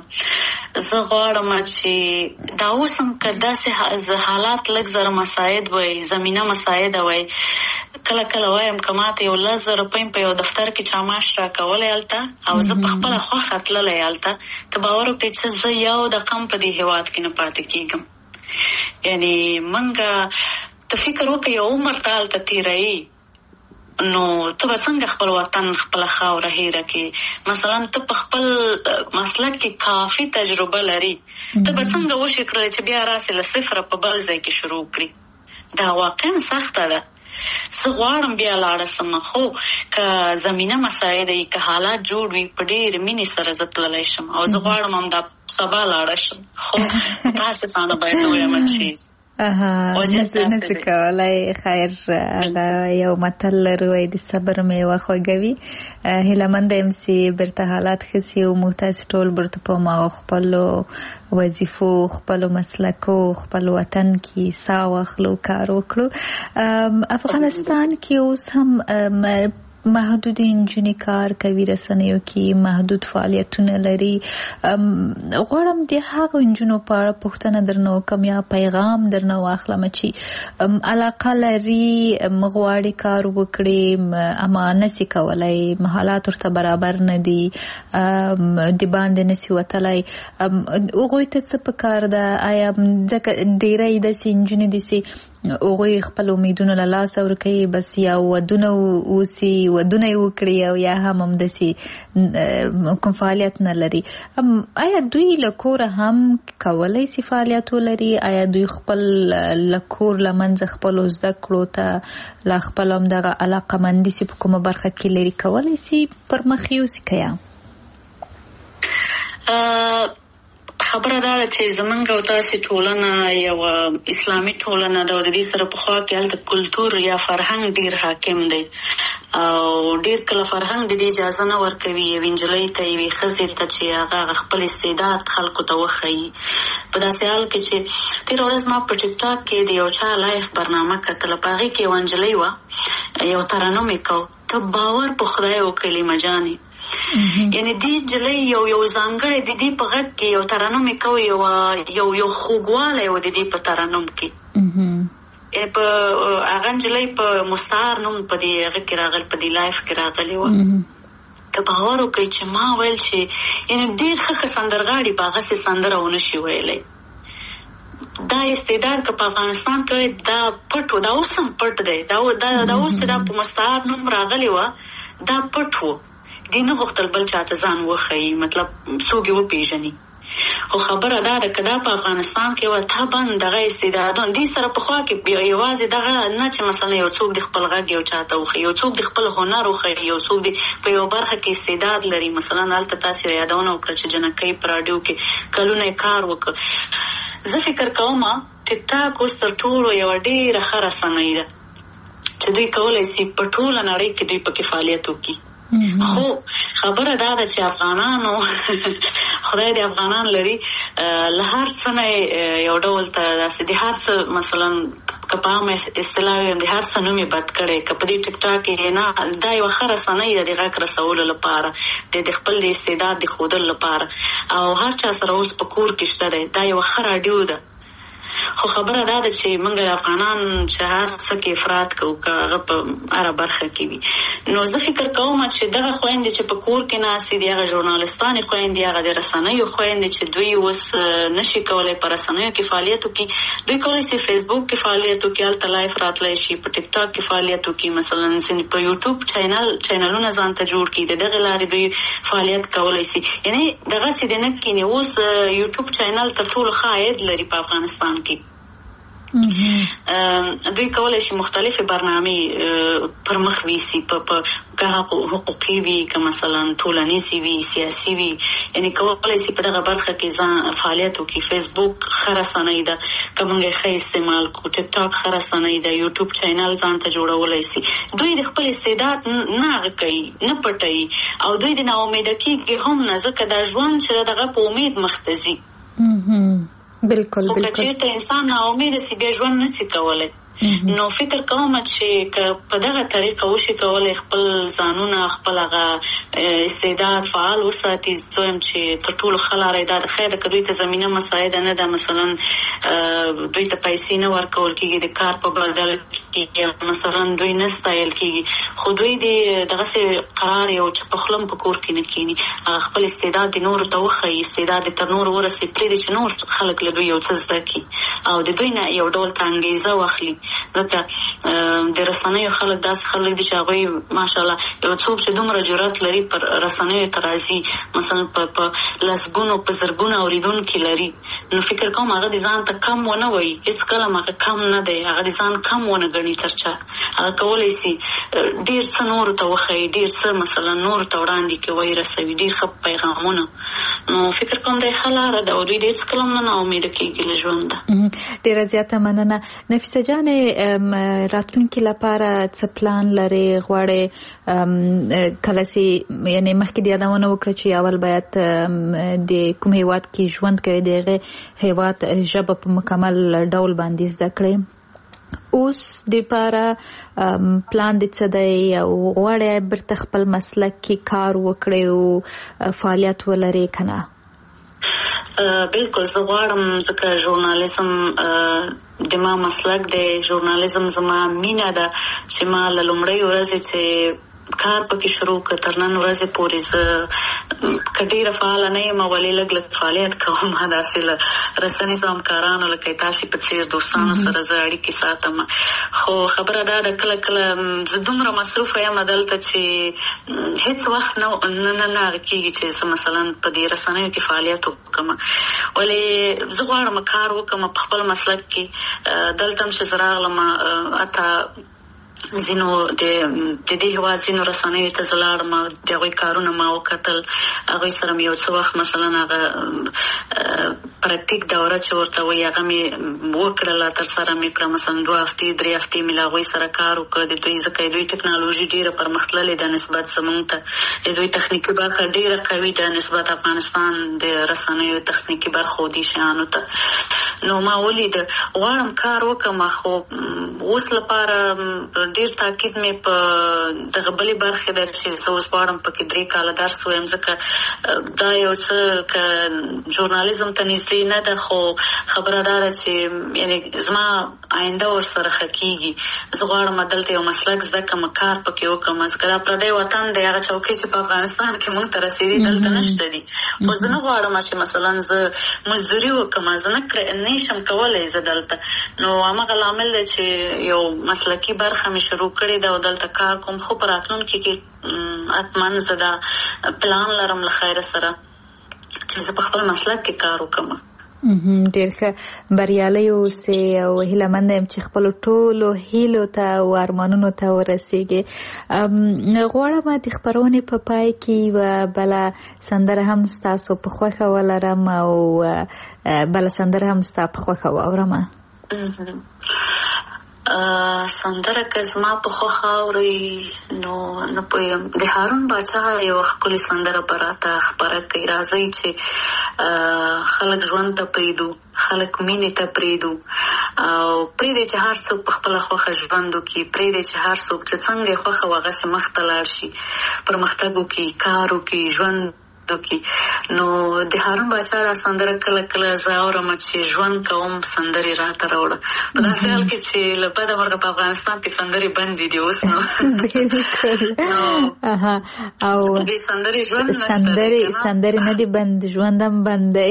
S4: چې دا اوس هم که داسې حالات لږ زره مساعد وای، زمینه مساعده وای، کله کله وایم که ماته 10,000 روپۍ په یو دفتر کې چا معاش راکولی هلته او زه په خپله خوښه تللی هلته، ته باور وکړې چې زه یو دقه هم په دې هېواد کې نه پاتې کېږم. یعنې موږ ته فکر وکړه یو عمر ته هلته تېروي، نو ته به څنګه خپل وطن خپله خاوره هېره کړې؟ مثلا ته په خپل مسلک کې کافي تجربه لري، ته به څنګه وشي کړلی چې بیا راسې له صفره په بل ځای کې شروع کړي؟ دا واقعا سخته ده. زه غواړم بیا لاړه سم، خو که زمینه مساعده وي، که حالات جوړ وي، په ډېرې مینې سره زه تللی شم او زه غواړم همدا سبا لاړه شم. خو متاسفانه باید ووایم چې
S3: نسو کولای. خیر، هغه یو متل لرو د صبر میوه خوږوي. هیله منده یم چې برته حالات ښه سي او موږ تاسې ټول برته په هماغو خپلو وظیفو، خپلو مسلکو، خپل وطن کې ساه واخلو، کار وکړو. افغانستان کې اوس هم محدود نجونې کار کوي، رسنیو کې محدود فعالیتونه لري. غواړم د هغو نجونو په اړه پوښتنه درنه وکړم یا پیغام درنه واخلم چې علاقه لري، غواړي کار وکړي اما نسي کولی، حالات ورته برابر نه دي، د باندې نسي وتلی. هغوی ته څه پکار ده؟ آیا ځکه ډېری داسې نجونې دي چې هغوی خپل امیدونه له لاسه ورکوي، بس یا ودونه اوسي، ودونه یې وکړي او یا هم همداسې کوم فعالیت نه لري. آیا دوی له کوره هم کولی سي فعالیت ولري؟ آیا دوی خپل له کور له منځه خپلو زده کړو ته له خپل همدغه علاقه‌مندي سي په کومه برخه کې لري کولی سي پرمخ یوسي که یا؟
S4: خبره دا ده چې زمونږ او تاسې ټولنه یو اسلامي ټولنه ده او د دې سره پخوا کې هلته کلتور یا فرهنګ ډېر حاکم دی او ډېر کله فرهنګ د دې اجازه نه ورکوي یوې نجلۍ ته، یوې ښځې ته چې هغه خپل استعداد خلکو ته وښیي. په داسې حال کې چې تېره ورځ ما په ټیک ټاک کې د یو چا لایف برنامه کتله، په هغې کې یوه نجلۍ وه، یو ترنم یې کو. ته باور په خدای وکړې لیما جانې، یعنې دې نجلۍ یو ځانګړی د دې په غږ کې یو ترنم یې کو، یو خوږوالی و د دې په ترنم کې. په هغه نجلۍ په مستعار نوم په دې هغه کې راغلی، په دې لایف کې راغلی وه. ته باور وکړئ چې ما ویل چې یعنې ډېر ښه سندرغاړي به هغسې سندره ونه شي ویلی. دا استعداد که په افغانستان کې دا پټ و، دا اوس هم پټ دی، دا اوس چې دا په مستعار نوم راغلی وه دا پټ و، دې نه غوښتل بل چاته ځان وښیي، مطلب څوک یې وپېژني. خو خبره دا ده که دا په افغانستان کې وه طبعا دغه استعدادونه دې سره پخوا کې یوازې دغه نه چې مثلا یو څوک د خپل غږ یو چاته وښیي، یو څوک د خپل هنر وښیي، یو څوک د په یو برخه کې استعداد لري. مثلا هلته تاسې یادونه وکړه چې جنکۍ په راډیو کې کلونه یې کار وکړ. زه فکر کوم ټیک ټاک اوس تر ټولو یوه ډېره ښه رسنۍ ده چې دوی کولای شي په ټوله نړۍ کې دوی پکې فعالیت وکړي. خو خبره دا ده چې افغانانو خدای دې افغانان لري له هر څه نه یو ډول ته داسې د هر څه مثلا که په عامه اصطلاح ویم د هر څه نوم یې بد کړی، که په دې ټیک ټاک کې نه دا یوه ښه رسنۍ ده د غږ رسولو لپاره، د خپل د استعداد د ښودلو لپاره، او هر چا سره اوس په کور کې شته دی. دا یوه ښه راډیو ده. خو خبره دا ده چې موږ افغانان چې هر څه کې افراط کوو که هغه په هره برخه کې وي. نو زه فکر کوم چې دغه خویندې چې په کور کې ناستې دي، هغه ژورنالستانې خویندې، هغه د رسنیو خویندې چې دوی اوس نشي کولی په رسنیو کې فعالیت وکړي، دوی کولی شي فیسبوک کې فعالیت وکړي، هلته لایف راتلی شي، په ټیک ټاک کې فعالیت وکړي، مثلا په یوټیوب چینلونه ځان ته جوړ کړي، د دغې لارې دوی فعالیت کولی شي. یعنې دغسې د نه کینې اوس یوټیوب چینل تر ټولو ښه عاید لري په افغانستان کې. دوی کولای شي مختلفې برنامې پر مخ ویسي، که حقوقي وي، که مثلا ټولنیزې وي، سیاسي وي، یعنې کولای شي په دغه برخه کې ځان فعالیت وکړي. فیسبوک ښه رسنۍ ده که موږ یې ښه استعمال کړو، ټیک ټاک ښه رسنۍ ده، یوټیوب چینل ځان ته جوړولی شي. دوی د خپل استعداد نه هغه کوي، نه پټوي، او دوی د ناامیده کېږي هم نه، ځکه دا ژوند چې دغه په امید مخ ته ځي.
S3: بالکل
S4: خو که چېرته انسان ناامیده سي بیا ژوند نسي کولی. نو فکر کوم چې که په دغه طریقه وشي کولی خپل ځانونه، خپل هغه استعداد فعال وساتي، زه وایم چې تر ټولو ښه لاره دا ده. خیر که دوی ته زمینه مساعده نه ده، مثلا دوی ته پیسې نه ورکول کېږي د کار په بدل کې، مثلا دوی نه ستایل کېږي، خو دوی د دغسې قرار یو چې په خوله په کور کې نه کښېني، خپل استعداد د نورو ته وښیي، استعداد یې تر نورو ورسوي، پرېږدي چې نور خلک له دوی یو څه زده کړي او د دوی نه یو ډول ته انګېزه واخلي. ځکه د رسنیو خلک داسې خلک دي چې هغوی ماشاءالله یو څوک چې دومره جرأت لري پر رسنیو ته راځي، مثلا په لسګونو په زرګونو اورېدونکي لري، نو فکر کوم هغه د ځان ته کم ونه وایي، هېڅکله هغه کم نه دی، هغه د ځان کم ونه ګڼي تر چا. هغه کولی شي ډېر څه نورو ته وښیي، ډېر څه مثلا نورو ته وړاندې کړي، رسوي ډېر ښه پیغامونه. نو فکر کوم دا ښه لاره ده او دوی د هېڅکله هم نه ناامیده کېږي له ژونده.
S3: ډېره زیاته مننه. نفیسه جانې، راتلونکي لپاره څه پلان لرې؟ غواړې کله چې یعنې مخکې د یادونه وکړه چې اول باید د کوم هېواد کې ژوند کوي د هغې هېواد ژبه په مکمل ډول باندې زده کړې. اوس دپاره پلان دې څه دی؟ او غواړې برته خپل مسلک کې کار وکړې او فعالیت ولرې که نه؟
S4: بالکل زه غواړم، ځکه ژورنالیزم د ما مسلک دی، ژورنالیزم زما مینه ده چې ما له لومړۍ ورځې چې کار پکې شروع کړ تر نن ورځې پورې زه که ډېره فعاله نه یم ولې لږ لږ فعالیت کوم، داسې له رسنیزو همکارانو لکه تاسې په څېر دوستانو سره زه اړیکې ساتم. خو خبره دا ده کله کله زه دومره مصروفه یم دلته چې هېڅ وخت نه هغه کېږي چې زه مثلا په دې رسنیو کې فعالیت وکړم. ولې زه غواړم کار وکړم په خپل مسلک کې. دلته هم چې زه راغلم حتی ځینو د دې هېواد ځینو رسنیو ته زه لاړم، د هغوی کارونه ما وکتل، هغوی سره مې یو څه وخت مثلا هغه پراکتیک دوره چې ورته وایي هغه مې وکړله، ترسره مې کړه، مثلا 2 هفتې 3 هفتې مې له هغوی سره کار وکړ. د دوی ځکه دوی ټکنالوژي ډېره پرمختللې ده نسبت زموږ ته، د دوی تخنیکي برخه ډېره قوي ده نسبت افغانستان د رسنیو تخنیکي برخو دې شیانو ته. نو ما ولید غواړم کار وکړم، خو اوس لپاره ډېر تاکید مې په دغه بلې برخې ده چې زه اوس غواړم پکې 3 کاله درس ویم، ځکه دا یو څه که ژورنالیزم ته نږدې نه ده، خو خبره دا ده چې یعنې زما آینده ورسره ښه کېږي. زه غواړم دلته یو مسلک زده کړم، کار پکې وکړم، ځکه دا پردی وطن دی، هغه چوکۍ چې په افغانستان کې موږ ته رسېدي دلته نشته دي. خو زه نه غواړم چې مثلا زه مزدوري وکړم، زه نه شم کولی زه دلته. نو هماغه لامل دی چې یو مسلکي برخه مې شروع کړې ده او دلته کار کوم. خو په راتلونکي کې حتما زه دا پلان لرم له خیره سره چې زه په خپل مسلک کې کار وکړم.
S3: ډېر ښه، بریالی اوسې او هیله منده یم چې خپلو ټولو هیلو ته او ارمانونو ته ورسېږې. غواړم د خپرونې په پای کې یوه بله سندره هم ستاسو په خوښه ولرم او بله سندره هم ستا په خوښه واورم.
S4: سندره که زما په خوښه اوري نو نه پوهېږم د هارون باچا یوه ښکلې سندره به راته خپره کوي راځئ چې خلک ژوند ته پرېږدو خلک مینې ته پرېږدو او پرېږدی چې هر څوک په خپله خوښه ژوند وکړي پرېږدی چې هر څوک چې څنګه یې خوښه وه هغسې مخته لاړ شي پرمختګ وکړي کار وکړي ژوند وکړي نو د هارون باچا دا سندره کله کله زه اورم چې ژوند کوم سندرې راته راوړه په داسې حال کې چې له بده مرغه په افغانستان کې سندرې بندې دي اوس نو
S3: او
S4: سندرې ژوند
S3: سندرې نه دي بند ژوند هم بند دی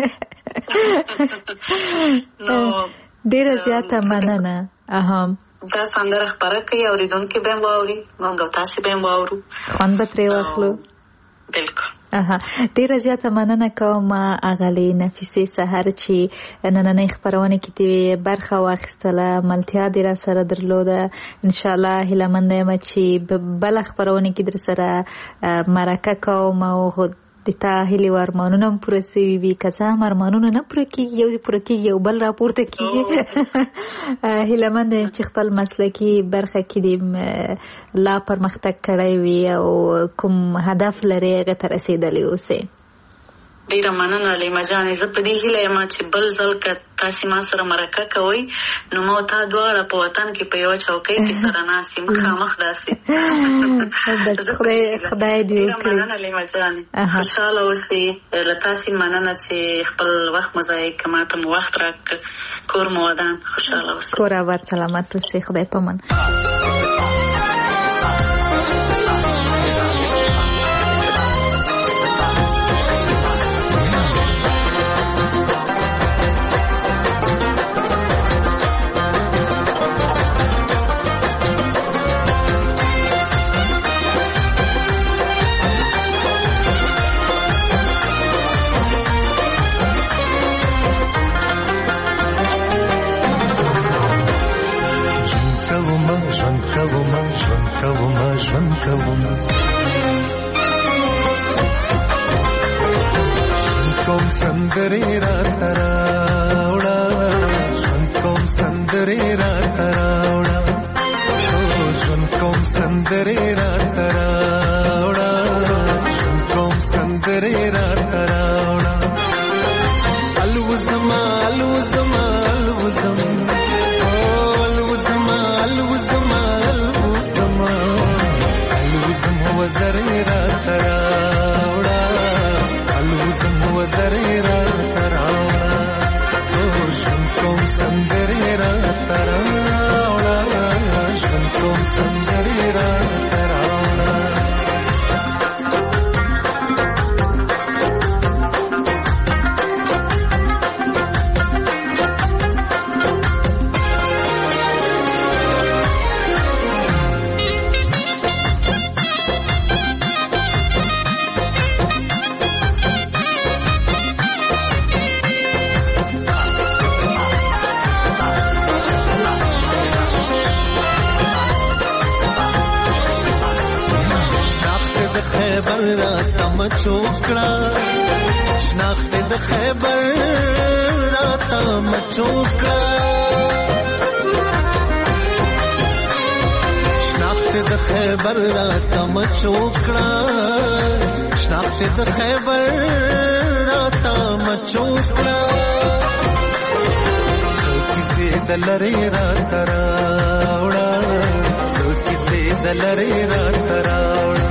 S3: ډېره زیاته مننه
S4: دا سندره خپره کوي اورېدونکي به هم واوري موږ او تاسې به هم واورو
S3: خوند به ترې واخلو
S4: بلکل
S3: ډیره زیاته مننه کوم اغلې نفیسې سحر چې نننۍ خپرونه کې دې برخه واخیستله ملتیا دې را سره درلوده انشاءالله هیله منده یم چې بله خپرونه کې در سره مرکه کوم او د تا هیلې و ارمانونه هم پوره سوي وي که څه هم ارمانونه نه پوره کېږي یو دې پوره کېږي یو بل راپورته کېږي هیله منده یم چې خپل مسلکي برخه کې دې لا پرمختګ کړی وي او کوم هدف لرې هغې ته رسېدلی اوسې
S4: ډېره مننه لیما جانې زه په دې هیله یم چې بل ځل که تاسې ما سره مرکه کوئ نو ما تا دواړه په وطن کې په یوه چوکۍ کې سره ناست یو مخامخ داسې
S3: خدای دې وکړي
S4: مننه لیما جانې خوشحاله اوسئ له تاسې مننه چې خپل وخت مو ضایع که ما ته مو وخت راکړه کور مو ودان خوشحاله اوسئ
S3: کور آباد سلامت اوسئ خدای پامان
S6: کوم سندرې راته راوړه ژوند کوم سندرې راته راوړه ژوند کوم سندرې راته راوړه ژوند کوم سندرې راته راوړه الوزما الوزما الوزم الوزما الوزما الوزما الوزم وزرې راته راوړه الوزم وزرې راته راوړه ژوند کوم سندرې راته راوړه ژوند کوم سندرې راته راوړه چوکړه شناخت د خیبر راته مچوکړه شناخت د خیبر راته مچوکړه شناخت د خیبر راته مچوکړه کیسې دلری راته راوړه کیسې دلری راته راوړه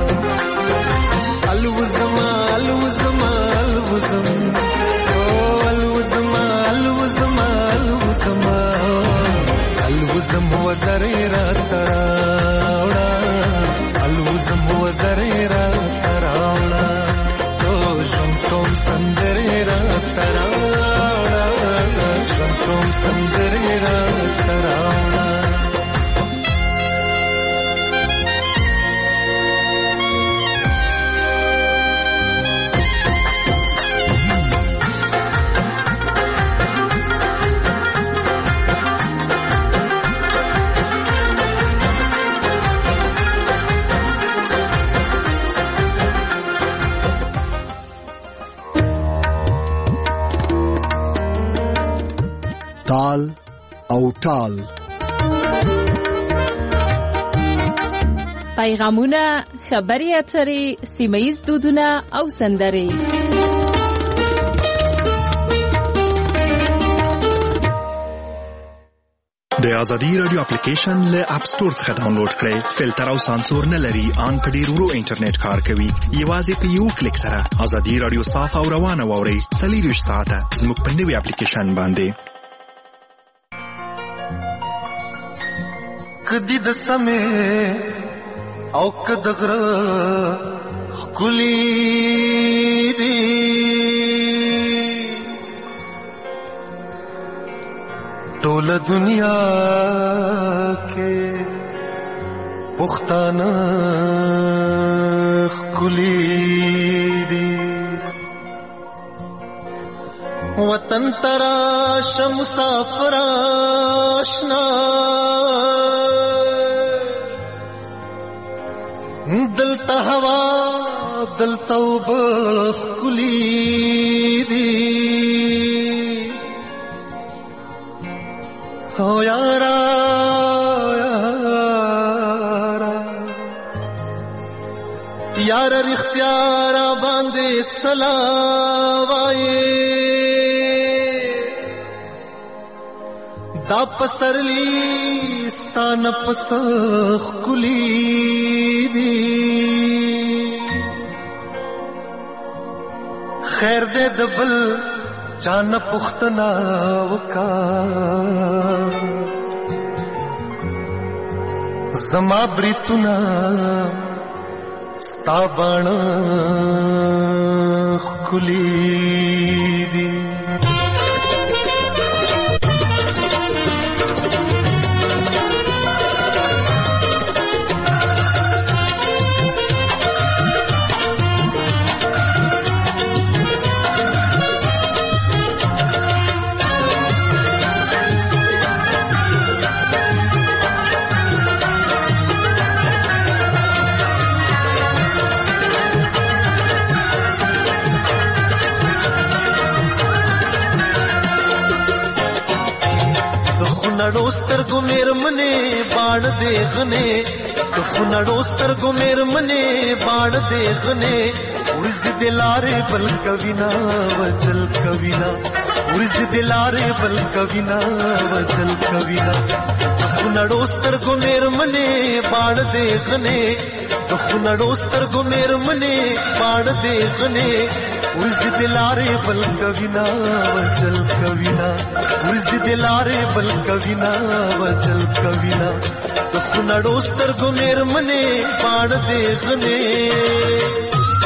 S6: الوزما الوزما الوزم الوزما الوزما الوزما الوزم وزرې راته راوړه الوزم وزرې راته راوړه ژوند کوم سندرې راته راوړه ژوند کوم سندرې راته راوړه
S1: تال او ټال
S2: پیغامونه، خبري اترې، سیمه‌ییز دودونه او سندرې.
S1: د ازادي رادیو اپلیکیشن له اپ ستور څخه ډاونلوډ کړئ. فلټر او سانسور نه لري، ان په ډیر ورو انټرنیټ کار کوي. یوازې په یو کلیک سره ازادي رادیو صاف او روانه واورئ. 24 ساعته زموږ په نوي اپلیکیشن باندې.
S6: کدی د سمې او کد غره خلی دی ټول دنیا کې پښتانه خلی دی وطن ترا شمسافر آشنا دلتا ہوا دلتا اوبخ کلی دی او یارا یارا رختیارا باندے سلاوائے دا پسرلی ستان پسخ کلی دی خیر دے دبل جان پختنا وکا زما بریتنا ستابان کلی دی خنړو سترګو میرمنې باڼ دې غنې خنړو سترګو میرمنې باڼ دې غنې ورځ دې لارې بل کوینا وجل کوینا ورځ دې لارې بل کوینا وجل کوینا خنړو سترګو میرمنې باڼ دې غنې خنړو سترګو میرمنې باڼ دې غنې ورځ دې لارې بل کوینا وجل کوینا ورځ دې لارې بل کوینا وجل کوینا خنړو سترګو میرمنې باڼ دې غنې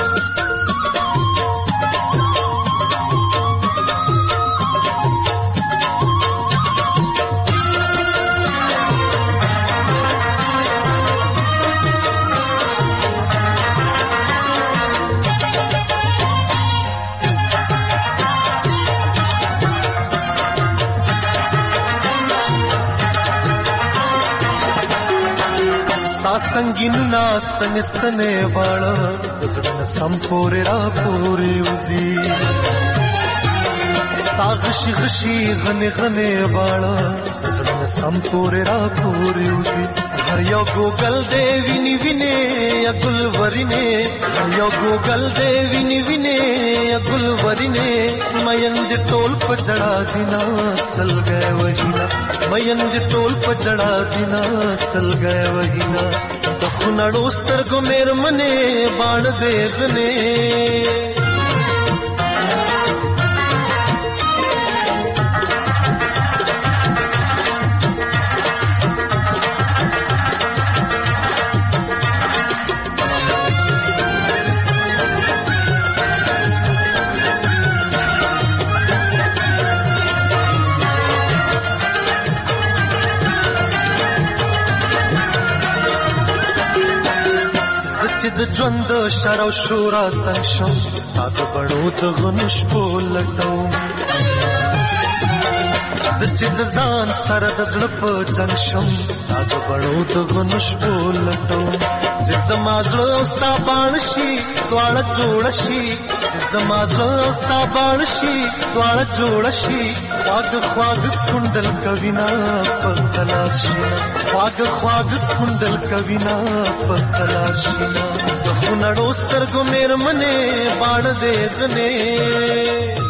S6: संगीन नास्तन स्तने वाला सम पोरे रा पोरे उजी घशी घशी घने घने वाला सम पोरे रा पोरे उजी हर यो गोगल देवी नि विने या गुलवरिने हर यो गोगल देवी नि विने या गुलवरिने मयंज टोल पजड़ा दिना सल गए वहीना मयंज टोल पजड़ा दिना सल गए वहीना خنړو سترګو میرمنې باڼ دې غنې چې د ژوند شر او شورا تنګ شم ستا د بڼو د غنو شپو لټوم سچ د ځان سره د زړه په جنګ شم ستا د بڼو د غنو شپو لټوم چې زما زړه او ستا باڼه شي دواړه جوړه شي چې زما زړه او ستا باڼه شي دواړه جوړه شي خواږه خواږه سکندل کوینا په تلار شي خواږه خواږه سکندل کوینا په تلار شي د خونړو سترګو مېرمنې باڼه دې غنې